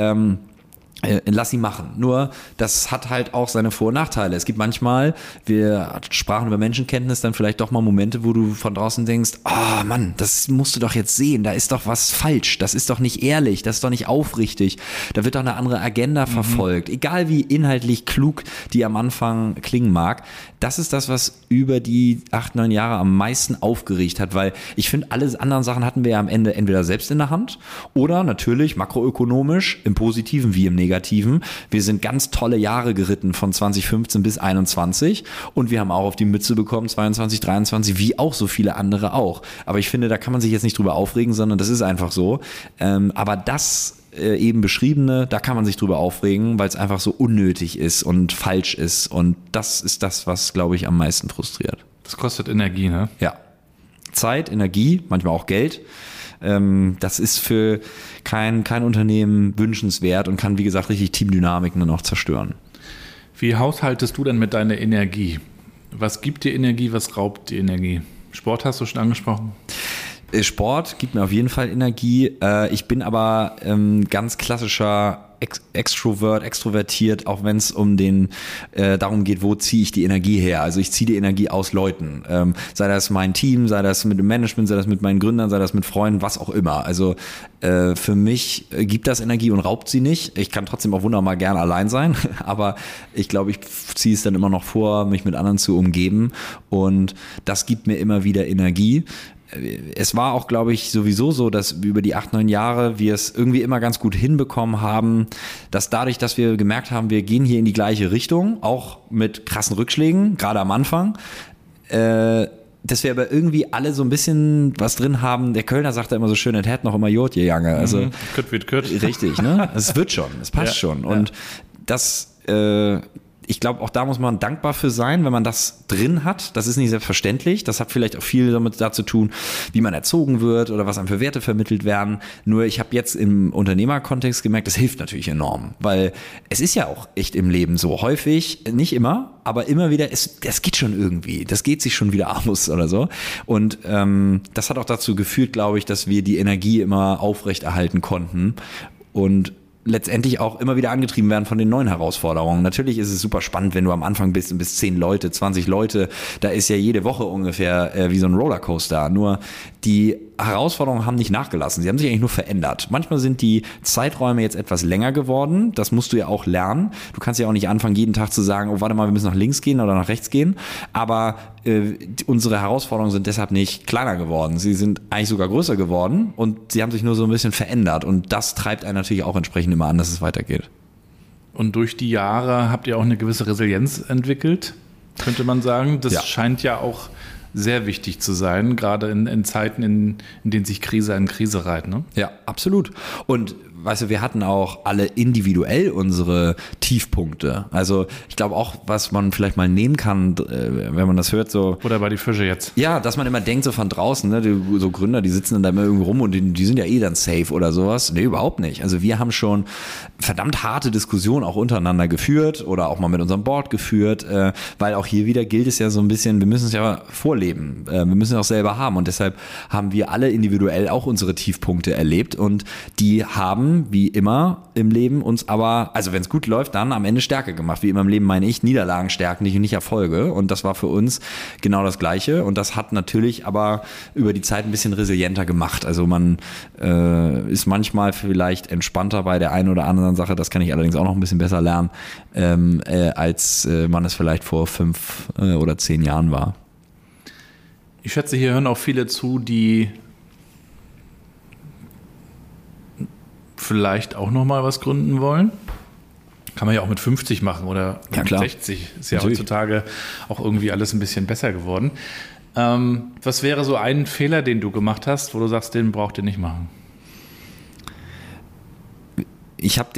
lass sie machen. Nur, das hat halt auch seine Vor- und Nachteile. Es gibt manchmal, wir sprachen über Menschenkenntnis, dann vielleicht doch mal Momente, wo du von draußen denkst, oh Mann, das musst du doch jetzt sehen, da ist doch was falsch, das ist doch nicht ehrlich, das ist doch nicht aufrichtig, da wird doch eine andere Agenda verfolgt, egal wie inhaltlich klug die am Anfang klingen mag. Das ist das, was über die 8-9 Jahre am meisten aufgeregt hat, weil ich finde, alle anderen Sachen hatten wir ja am Ende entweder selbst in der Hand oder natürlich makroökonomisch, im Positiven wie im Negativen, Negativen. Wir sind ganz tolle Jahre geritten von 2015 bis 21 und wir haben auch auf die Mütze bekommen 22, 23, wie auch so viele andere auch. Aber ich finde, da kann man sich jetzt nicht drüber aufregen, sondern das ist einfach so. Aber das eben beschriebene, da kann man sich drüber aufregen, weil es einfach so unnötig ist und falsch ist. Und das ist das, was, glaube ich, am meisten frustriert. Das kostet Energie, ne? Ja. Zeit, Energie, manchmal auch Geld. Das ist für kein Unternehmen wünschenswert und kann, wie gesagt, richtig Teamdynamiken dann auch zerstören. Wie haushaltest du denn mit deiner Energie? Was gibt dir Energie, was raubt dir Energie? Sport hast du schon angesprochen? Sport gibt mir auf jeden Fall Energie. Ich bin aber ganz klassischer extrovertiert, auch wenn es darum geht, wo ziehe ich die Energie her. Also ich ziehe die Energie aus Leuten. Sei das mein Team, sei das mit dem Management, sei das mit meinen Gründern, sei das mit Freunden, was auch immer. Also für mich gibt das Energie und raubt sie nicht. Ich kann trotzdem auch wunderbar gerne allein sein, aber ich glaube, ich ziehe es dann immer noch vor, mich mit anderen zu umgeben und das gibt mir immer wieder Energie. Es war auch, glaube ich, sowieso so, dass über die 8, 9 Jahre wir es irgendwie immer ganz gut hinbekommen haben, dass dadurch, dass wir gemerkt haben, wir gehen hier in die gleiche Richtung, auch mit krassen Rückschlägen, gerade am Anfang, dass wir aber irgendwie alle so ein bisschen was drin haben. Der Kölner sagt da immer so schön, es hat noch immer Jod, je Jange. Also, Kütt wird Kütt. Richtig, ne? Es wird schon, es passt schon. Und das ich glaube, auch da muss man dankbar für sein, wenn man das drin hat. Das ist nicht selbstverständlich. Das hat vielleicht auch viel damit dazu tun, wie man erzogen wird oder was einem für Werte vermittelt werden. Nur ich habe jetzt im Unternehmerkontext gemerkt, das hilft natürlich enorm, weil es ist ja auch echt im Leben so häufig, nicht immer, aber immer wieder, das geht schon irgendwie, das geht sich schon wieder aus oder so. Und das hat auch dazu geführt, glaube ich, dass wir die Energie immer aufrechterhalten konnten und letztendlich auch immer wieder angetrieben werden von den neuen Herausforderungen. Natürlich ist es super spannend, wenn du am Anfang bist und bis 10 Leute, 20 Leute, da ist ja jede Woche ungefähr wie so ein Rollercoaster. Nur die Herausforderungen haben nicht nachgelassen, sie haben sich eigentlich nur verändert. Manchmal sind die Zeiträume jetzt etwas länger geworden, das musst du ja auch lernen. Du kannst ja auch nicht anfangen, jeden Tag zu sagen, oh warte mal, wir müssen nach links gehen oder nach rechts gehen, aber unsere Herausforderungen sind deshalb nicht kleiner geworden, sie sind eigentlich sogar größer geworden und sie haben sich nur so ein bisschen verändert und das treibt einen natürlich auch entsprechend immer an, dass es weitergeht. Und durch die Jahre habt ihr auch eine gewisse Resilienz entwickelt, könnte man sagen. Das scheint ja auch sehr wichtig zu sein, gerade in Zeiten, in denen sich Krise an Krise reiht. Ne? Ja, absolut. Und weißt du, wir hatten auch alle individuell unsere Tiefpunkte. Also ich glaube auch, was man vielleicht mal nehmen kann, wenn man das hört, so. Oder bei die Fische jetzt. Ja, dass man immer denkt so von draußen, ne, so Gründer, die sitzen dann da immer irgendwo rum und die sind ja eh dann safe oder sowas. Nee, überhaupt nicht. Also wir haben schon verdammt harte Diskussionen auch untereinander geführt oder auch mal mit unserem Board geführt, weil auch hier wieder gilt es ja so ein bisschen, wir müssen es ja vorleben. Wir müssen es auch selber haben und deshalb haben wir alle individuell auch unsere Tiefpunkte erlebt und die haben wie immer im Leben uns aber, also wenn es gut läuft, dann am Ende stärker gemacht. Wie immer im Leben meine ich, Niederlagen stärken dich und nicht Erfolge. Und das war für uns genau das Gleiche. Und das hat natürlich aber über die Zeit ein bisschen resilienter gemacht. Also man ist manchmal vielleicht entspannter bei der einen oder anderen Sache. Das kann ich allerdings auch noch ein bisschen besser lernen, als man es vielleicht vor 5 oder 10 Jahren war. Ich schätze, hier hören auch viele zu, die vielleicht auch noch mal was gründen wollen. Kann man ja auch mit 50 machen oder mit 60. Ist ja natürlich heutzutage auch irgendwie alles ein bisschen besser geworden. Was wäre so ein Fehler, den du gemacht hast, wo du sagst, den braucht ihr nicht machen? Ich habe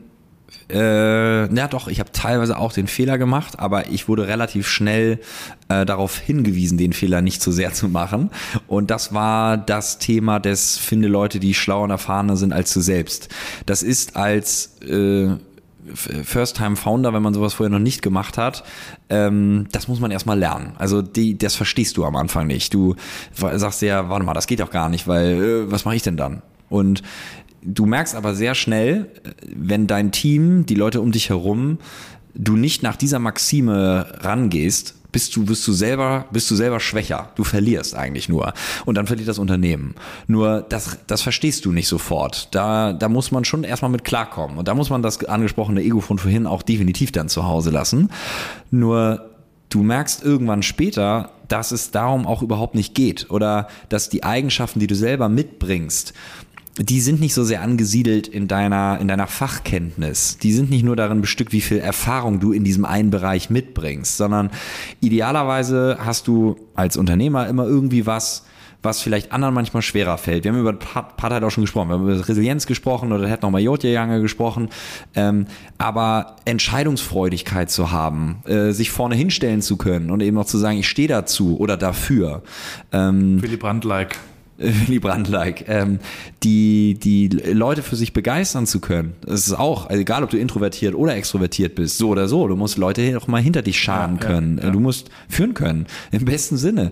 ich habe teilweise auch den Fehler gemacht, aber ich wurde relativ schnell darauf hingewiesen, den Fehler nicht zu sehr zu machen. Und das war das Thema des finde Leute, die schlauer und erfahrener sind als du selbst. Das ist als First-Time-Founder, wenn man sowas vorher noch nicht gemacht hat, das muss man erstmal lernen. Also das verstehst du am Anfang nicht. Du sagst ja, warte mal, das geht doch gar nicht, weil was mache ich denn dann? Und du merkst aber sehr schnell, wenn dein Team, die Leute um dich herum, du nicht nach dieser Maxime rangehst, bist du selber schwächer. Du verlierst eigentlich nur. Und dann verliert das Unternehmen. Nur das verstehst du nicht sofort. Da muss man schon erstmal mit klarkommen. Und da muss man das angesprochene Ego von vorhin auch definitiv dann zu Hause lassen. Nur du merkst irgendwann später, dass es darum auch überhaupt nicht geht. Oder dass die Eigenschaften, die du selber mitbringst, die sind nicht so sehr angesiedelt in deiner Fachkenntnis. Die sind nicht nur darin bestückt, wie viel Erfahrung du in diesem einen Bereich mitbringst, sondern idealerweise hast du als Unternehmer immer irgendwie was vielleicht anderen manchmal schwerer fällt. Wir haben über Partheit auch schon gesprochen, wir haben über Resilienz gesprochen oder hätten noch mal Jotje gesprochen, aber Entscheidungsfreudigkeit zu haben, sich vorne hinstellen zu können und eben auch zu sagen, ich stehe dazu oder dafür. Willy Brandt-like. Die Leute für sich begeistern zu können. Das ist auch, also egal ob du introvertiert oder extrovertiert bist, so oder so, du musst Leute auch mal hinter dich scharen können. Ja. Du musst führen können, im besten Sinne.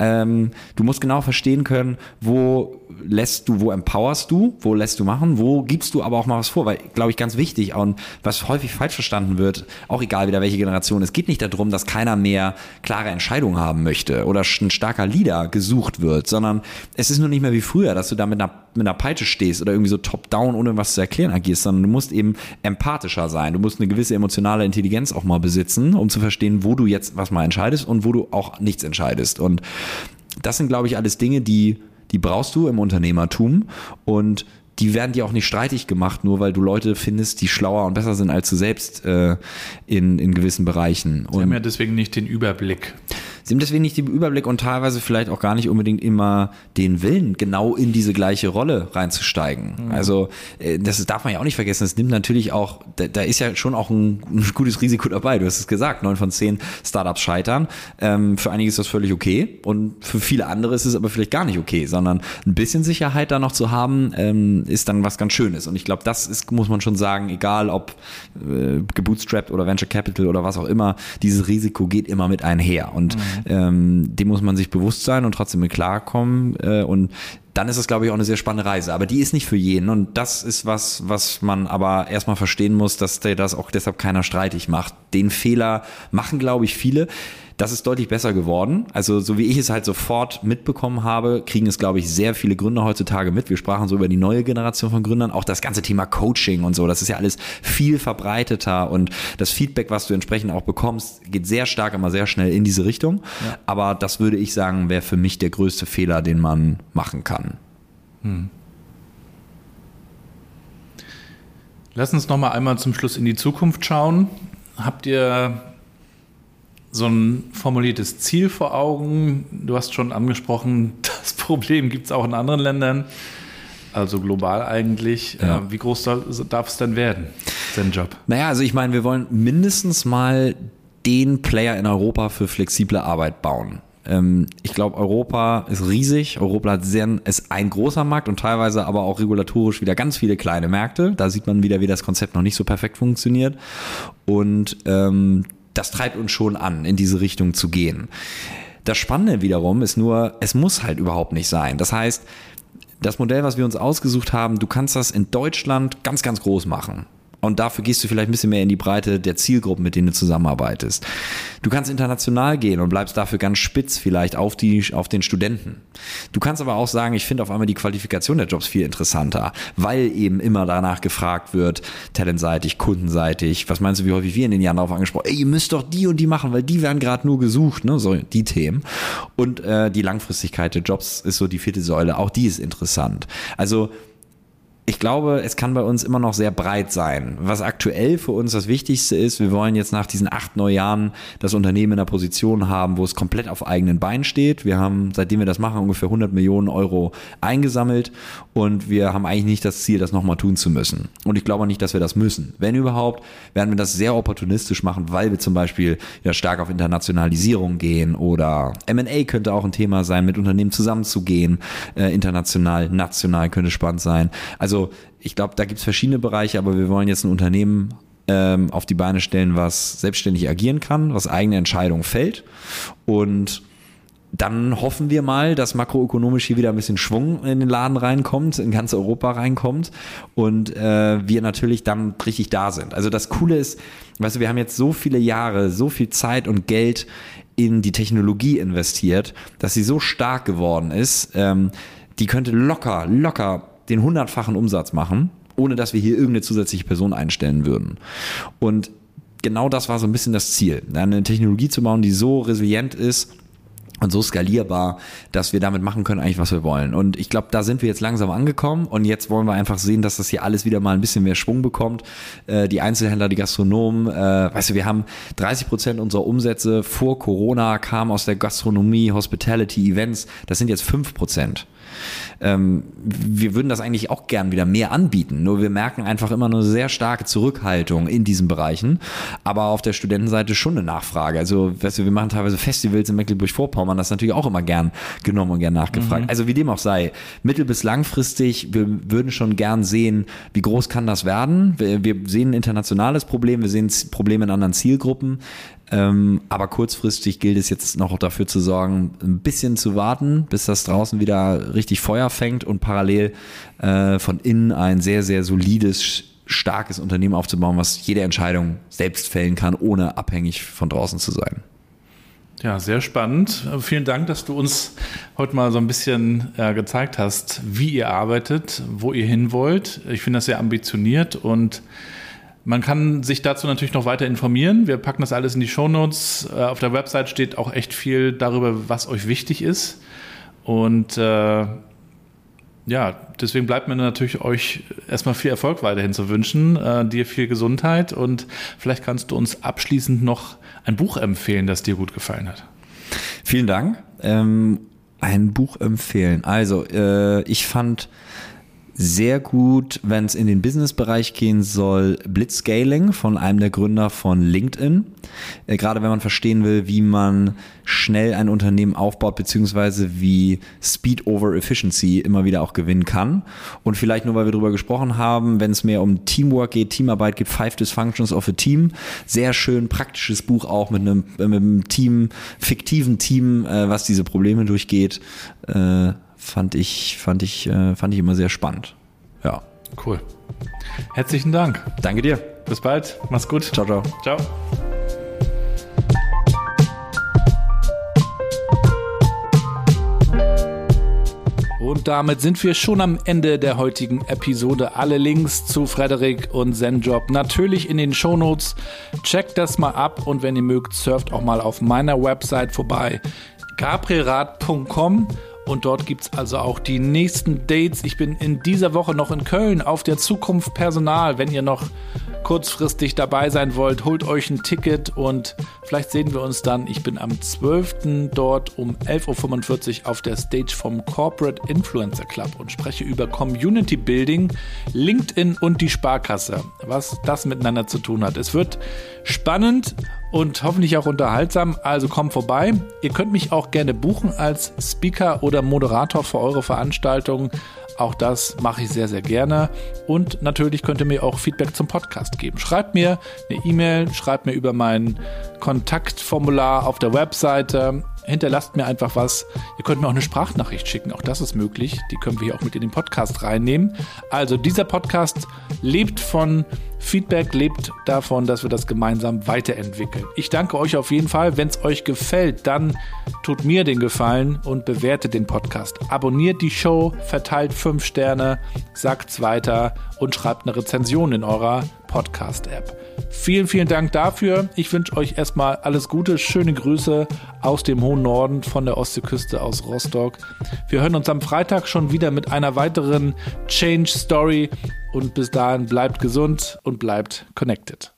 Du musst genau verstehen können, wo empowerst du, wo lässt du machen, wo gibst du aber auch mal was vor, weil, glaube ich, ganz wichtig und was häufig falsch verstanden wird, auch egal wieder welche Generation, es geht nicht darum, dass keiner mehr klare Entscheidungen haben möchte oder ein starker Leader gesucht wird, sondern es ist nur nicht mehr wie früher, dass du da mit einer Peitsche stehst oder irgendwie so top-down, ohne was zu erklären agierst, sondern du musst eben empathischer sein, du musst eine gewisse emotionale Intelligenz auch mal besitzen, um zu verstehen, wo du jetzt was mal entscheidest und wo du auch nichts entscheidest. Und das sind, glaube ich, alles Dinge, die brauchst du im Unternehmertum und die werden dir auch nicht streitig gemacht, nur weil du Leute findest, die schlauer und besser sind als du selbst in gewissen Bereichen. Sie haben ja deswegen nicht den Überblick. Sie haben deswegen nicht den Überblick und teilweise vielleicht auch gar nicht unbedingt immer den Willen, genau in diese gleiche Rolle reinzusteigen. Mhm. Also das darf man ja auch nicht vergessen. Es nimmt natürlich auch, da ist ja schon auch ein gutes Risiko dabei. Du hast es gesagt, 9 von 10 Startups scheitern. Für einige ist das völlig okay und für viele andere ist es aber vielleicht gar nicht okay, sondern ein bisschen Sicherheit da noch zu haben, ist dann was ganz Schönes. Und ich glaube, das ist, muss man schon sagen, egal ob gebootstrapped oder Venture Capital oder was auch immer, dieses Risiko geht immer mit einher. Und dem muss man sich bewusst sein und trotzdem mit klarkommen. Und dann ist es, glaube ich, auch eine sehr spannende Reise. Aber die ist nicht für jeden. Und das ist was man aber erstmal verstehen muss, dass der das auch deshalb keiner streitig macht. Den Fehler machen, glaube ich, viele. Das ist deutlich besser geworden. Also so wie ich es halt sofort mitbekommen habe, kriegen es, glaube ich, sehr viele Gründer heutzutage mit. Wir sprachen so über die neue Generation von Gründern. Auch das ganze Thema Coaching und so, das ist ja alles viel verbreiteter. Und das Feedback, was du entsprechend auch bekommst, geht sehr stark, immer sehr schnell in diese Richtung. Ja. Aber das würde ich sagen, wäre für mich der größte Fehler, den man machen kann. Lass uns noch mal einmal zum Schluss in die Zukunft schauen. Habt ihr so ein formuliertes Ziel vor Augen? Du hast schon angesprochen, das Problem gibt es auch in anderen Ländern, also global eigentlich. Ja. Wie groß darf es denn werden, Zenjob? Naja, also ich meine, wir wollen mindestens mal den Player in Europa für flexible Arbeit bauen. Ich glaube, Europa ist riesig. Europa ist ein großer Markt und teilweise aber auch regulatorisch wieder ganz viele kleine Märkte. Da sieht man wieder, wie das Konzept noch nicht so perfekt funktioniert. Und das treibt uns schon an, in diese Richtung zu gehen. Das Spannende wiederum ist nur, es muss halt überhaupt nicht sein. Das heißt, das Modell, was wir uns ausgesucht haben, du kannst das in Deutschland ganz, ganz groß machen. Und dafür gehst du vielleicht ein bisschen mehr in die Breite der Zielgruppen, mit denen du zusammenarbeitest. Du kannst international gehen und bleibst dafür ganz spitz vielleicht auf den Studenten. Du kannst aber auch sagen, ich finde auf einmal die Qualifikation der Jobs viel interessanter, weil eben immer danach gefragt wird, talentseitig, kundenseitig. Was meinst du, wie häufig wir in den Jahren darauf angesprochen, ihr müsst doch die und die machen, weil die werden gerade nur gesucht, ne? So die Themen. Und die Langfristigkeit der Jobs ist so die 4. Säule, auch die ist interessant. Also ich glaube, es kann bei uns immer noch sehr breit sein. Was aktuell für uns das Wichtigste ist, wir wollen jetzt nach diesen 8 Neujahren das Unternehmen in einer Position haben, wo es komplett auf eigenen Beinen steht. Wir haben, seitdem wir das machen, ungefähr 100 Millionen Euro eingesammelt und wir haben eigentlich nicht das Ziel, das nochmal tun zu müssen. Und ich glaube nicht, dass wir das müssen. Wenn überhaupt, werden wir das sehr opportunistisch machen, weil wir zum Beispiel ja stark auf Internationalisierung gehen oder M&A könnte auch ein Thema sein, mit Unternehmen zusammenzugehen, international, national könnte spannend sein. Also ich glaube, da gibt es verschiedene Bereiche, aber wir wollen jetzt ein Unternehmen auf die Beine stellen, was selbstständig agieren kann, was eigene Entscheidungen fällt und dann hoffen wir mal, dass makroökonomisch hier wieder ein bisschen Schwung in den Laden reinkommt, in ganz Europa reinkommt und wir natürlich dann richtig da sind. Also das Coole ist, weißt du, wir haben jetzt so viele Jahre, so viel Zeit und Geld in die Technologie investiert, dass sie so stark geworden ist, die könnte locker den 100-fachen Umsatz machen, ohne dass wir hier irgendeine zusätzliche Person einstellen würden. Und genau das war so ein bisschen das Ziel, eine Technologie zu bauen, die so resilient ist und so skalierbar, dass wir damit machen können eigentlich, was wir wollen. Und ich glaube, da sind wir jetzt langsam angekommen und jetzt wollen wir einfach sehen, dass das hier alles wieder mal ein bisschen mehr Schwung bekommt. Die Einzelhändler, die Gastronomen, wir haben 30% unserer Umsätze vor Corona kamen aus der Gastronomie, Hospitality, Events. Das sind jetzt 5%. Wir würden das eigentlich auch gern wieder mehr anbieten, nur wir merken einfach immer eine sehr starke Zurückhaltung in diesen Bereichen, aber auf der Studentenseite schon eine Nachfrage. Also wir machen teilweise Festivals in Mecklenburg-Vorpommern, das ist natürlich auch immer gern genommen und gern nachgefragt. Also wie dem auch sei, mittel- bis langfristig, wir würden schon gern sehen, wie groß kann das werden. Wir sehen ein internationales Problem, wir sehen Probleme in anderen Zielgruppen. Aber kurzfristig gilt es jetzt noch dafür zu sorgen, ein bisschen zu warten, bis das draußen wieder richtig Feuer fängt und parallel von innen ein sehr, sehr solides, starkes Unternehmen aufzubauen, was jede Entscheidung selbst fällen kann, ohne abhängig von draußen zu sein. Ja, sehr spannend. Vielen Dank, dass du uns heute mal so ein bisschen gezeigt hast, wie ihr arbeitet, wo ihr hin wollt. Ich finde das sehr ambitioniert und man kann sich dazu natürlich noch weiter informieren. Wir packen das alles in die Shownotes. Auf der Website steht auch echt viel darüber, was euch wichtig ist. Und deswegen bleibt mir natürlich euch erstmal viel Erfolg weiterhin zu wünschen. Dir viel Gesundheit und vielleicht kannst du uns abschließend noch ein Buch empfehlen, das dir gut gefallen hat. Vielen Dank. Ein Buch empfehlen. Also ich fand sehr gut, wenn es in den Business-Bereich gehen soll, Blitzscaling von einem der Gründer von LinkedIn. Gerade wenn man verstehen will, wie man schnell ein Unternehmen aufbaut, beziehungsweise wie Speed over Efficiency immer wieder auch gewinnen kann. Und vielleicht nur, weil wir darüber gesprochen haben, wenn es mehr um Teamwork geht, Teamarbeit gibt, 5 Dysfunctions of a Team. Sehr schön praktisches Buch auch mit einem Team, fiktiven Team, was diese Probleme durchgeht. Fand ich immer sehr spannend. Ja. Cool. Herzlichen Dank. Danke dir. Bis bald. Mach's gut. Ciao, ciao. Ciao. Und damit sind wir schon am Ende der heutigen Episode. Alle Links zu Frederik und Zenjob natürlich in den Shownotes. Checkt das mal ab und wenn ihr mögt, surft auch mal auf meiner Website vorbei. gabrielrath.com. Und dort gibt's also auch die nächsten Dates. Ich bin in dieser Woche noch in Köln auf der Zukunft Personal. Wenn ihr noch kurzfristig dabei sein wollt, holt euch ein Ticket und vielleicht sehen wir uns dann. Ich bin am 12. dort um 11.45 Uhr auf der Stage vom Corporate Influencer Club und spreche über Community Building, LinkedIn und die Sparkasse, was das miteinander zu tun hat. Es wird spannend und hoffentlich auch unterhaltsam, also kommt vorbei. Ihr könnt mich auch gerne buchen als Speaker oder Moderator für eure Veranstaltungen. Auch das mache ich sehr, sehr gerne. Und natürlich könnt ihr mir auch Feedback zum Podcast geben. Schreibt mir eine E-Mail, schreibt mir über mein Kontaktformular auf der Webseite. Hinterlasst mir einfach was. Ihr könnt mir auch eine Sprachnachricht schicken. Auch das ist möglich. Die können wir hier auch mit in den Podcast reinnehmen. Also dieser Podcast lebt von Feedback, lebt davon, dass wir das gemeinsam weiterentwickeln. Ich danke euch auf jeden Fall. Wenn es euch gefällt, dann tut mir den Gefallen und bewertet den Podcast. Abonniert die Show, verteilt 5 Sterne, sagt's weiter und schreibt eine Rezension in eurer Podcast-App. Vielen, vielen Dank dafür. Ich wünsche euch erstmal alles Gute, schöne Grüße aus dem hohen Norden von der Ostseeküste aus Rostock. Wir hören uns am Freitag schon wieder mit einer weiteren Change Story und bis dahin bleibt gesund und bleibt connected.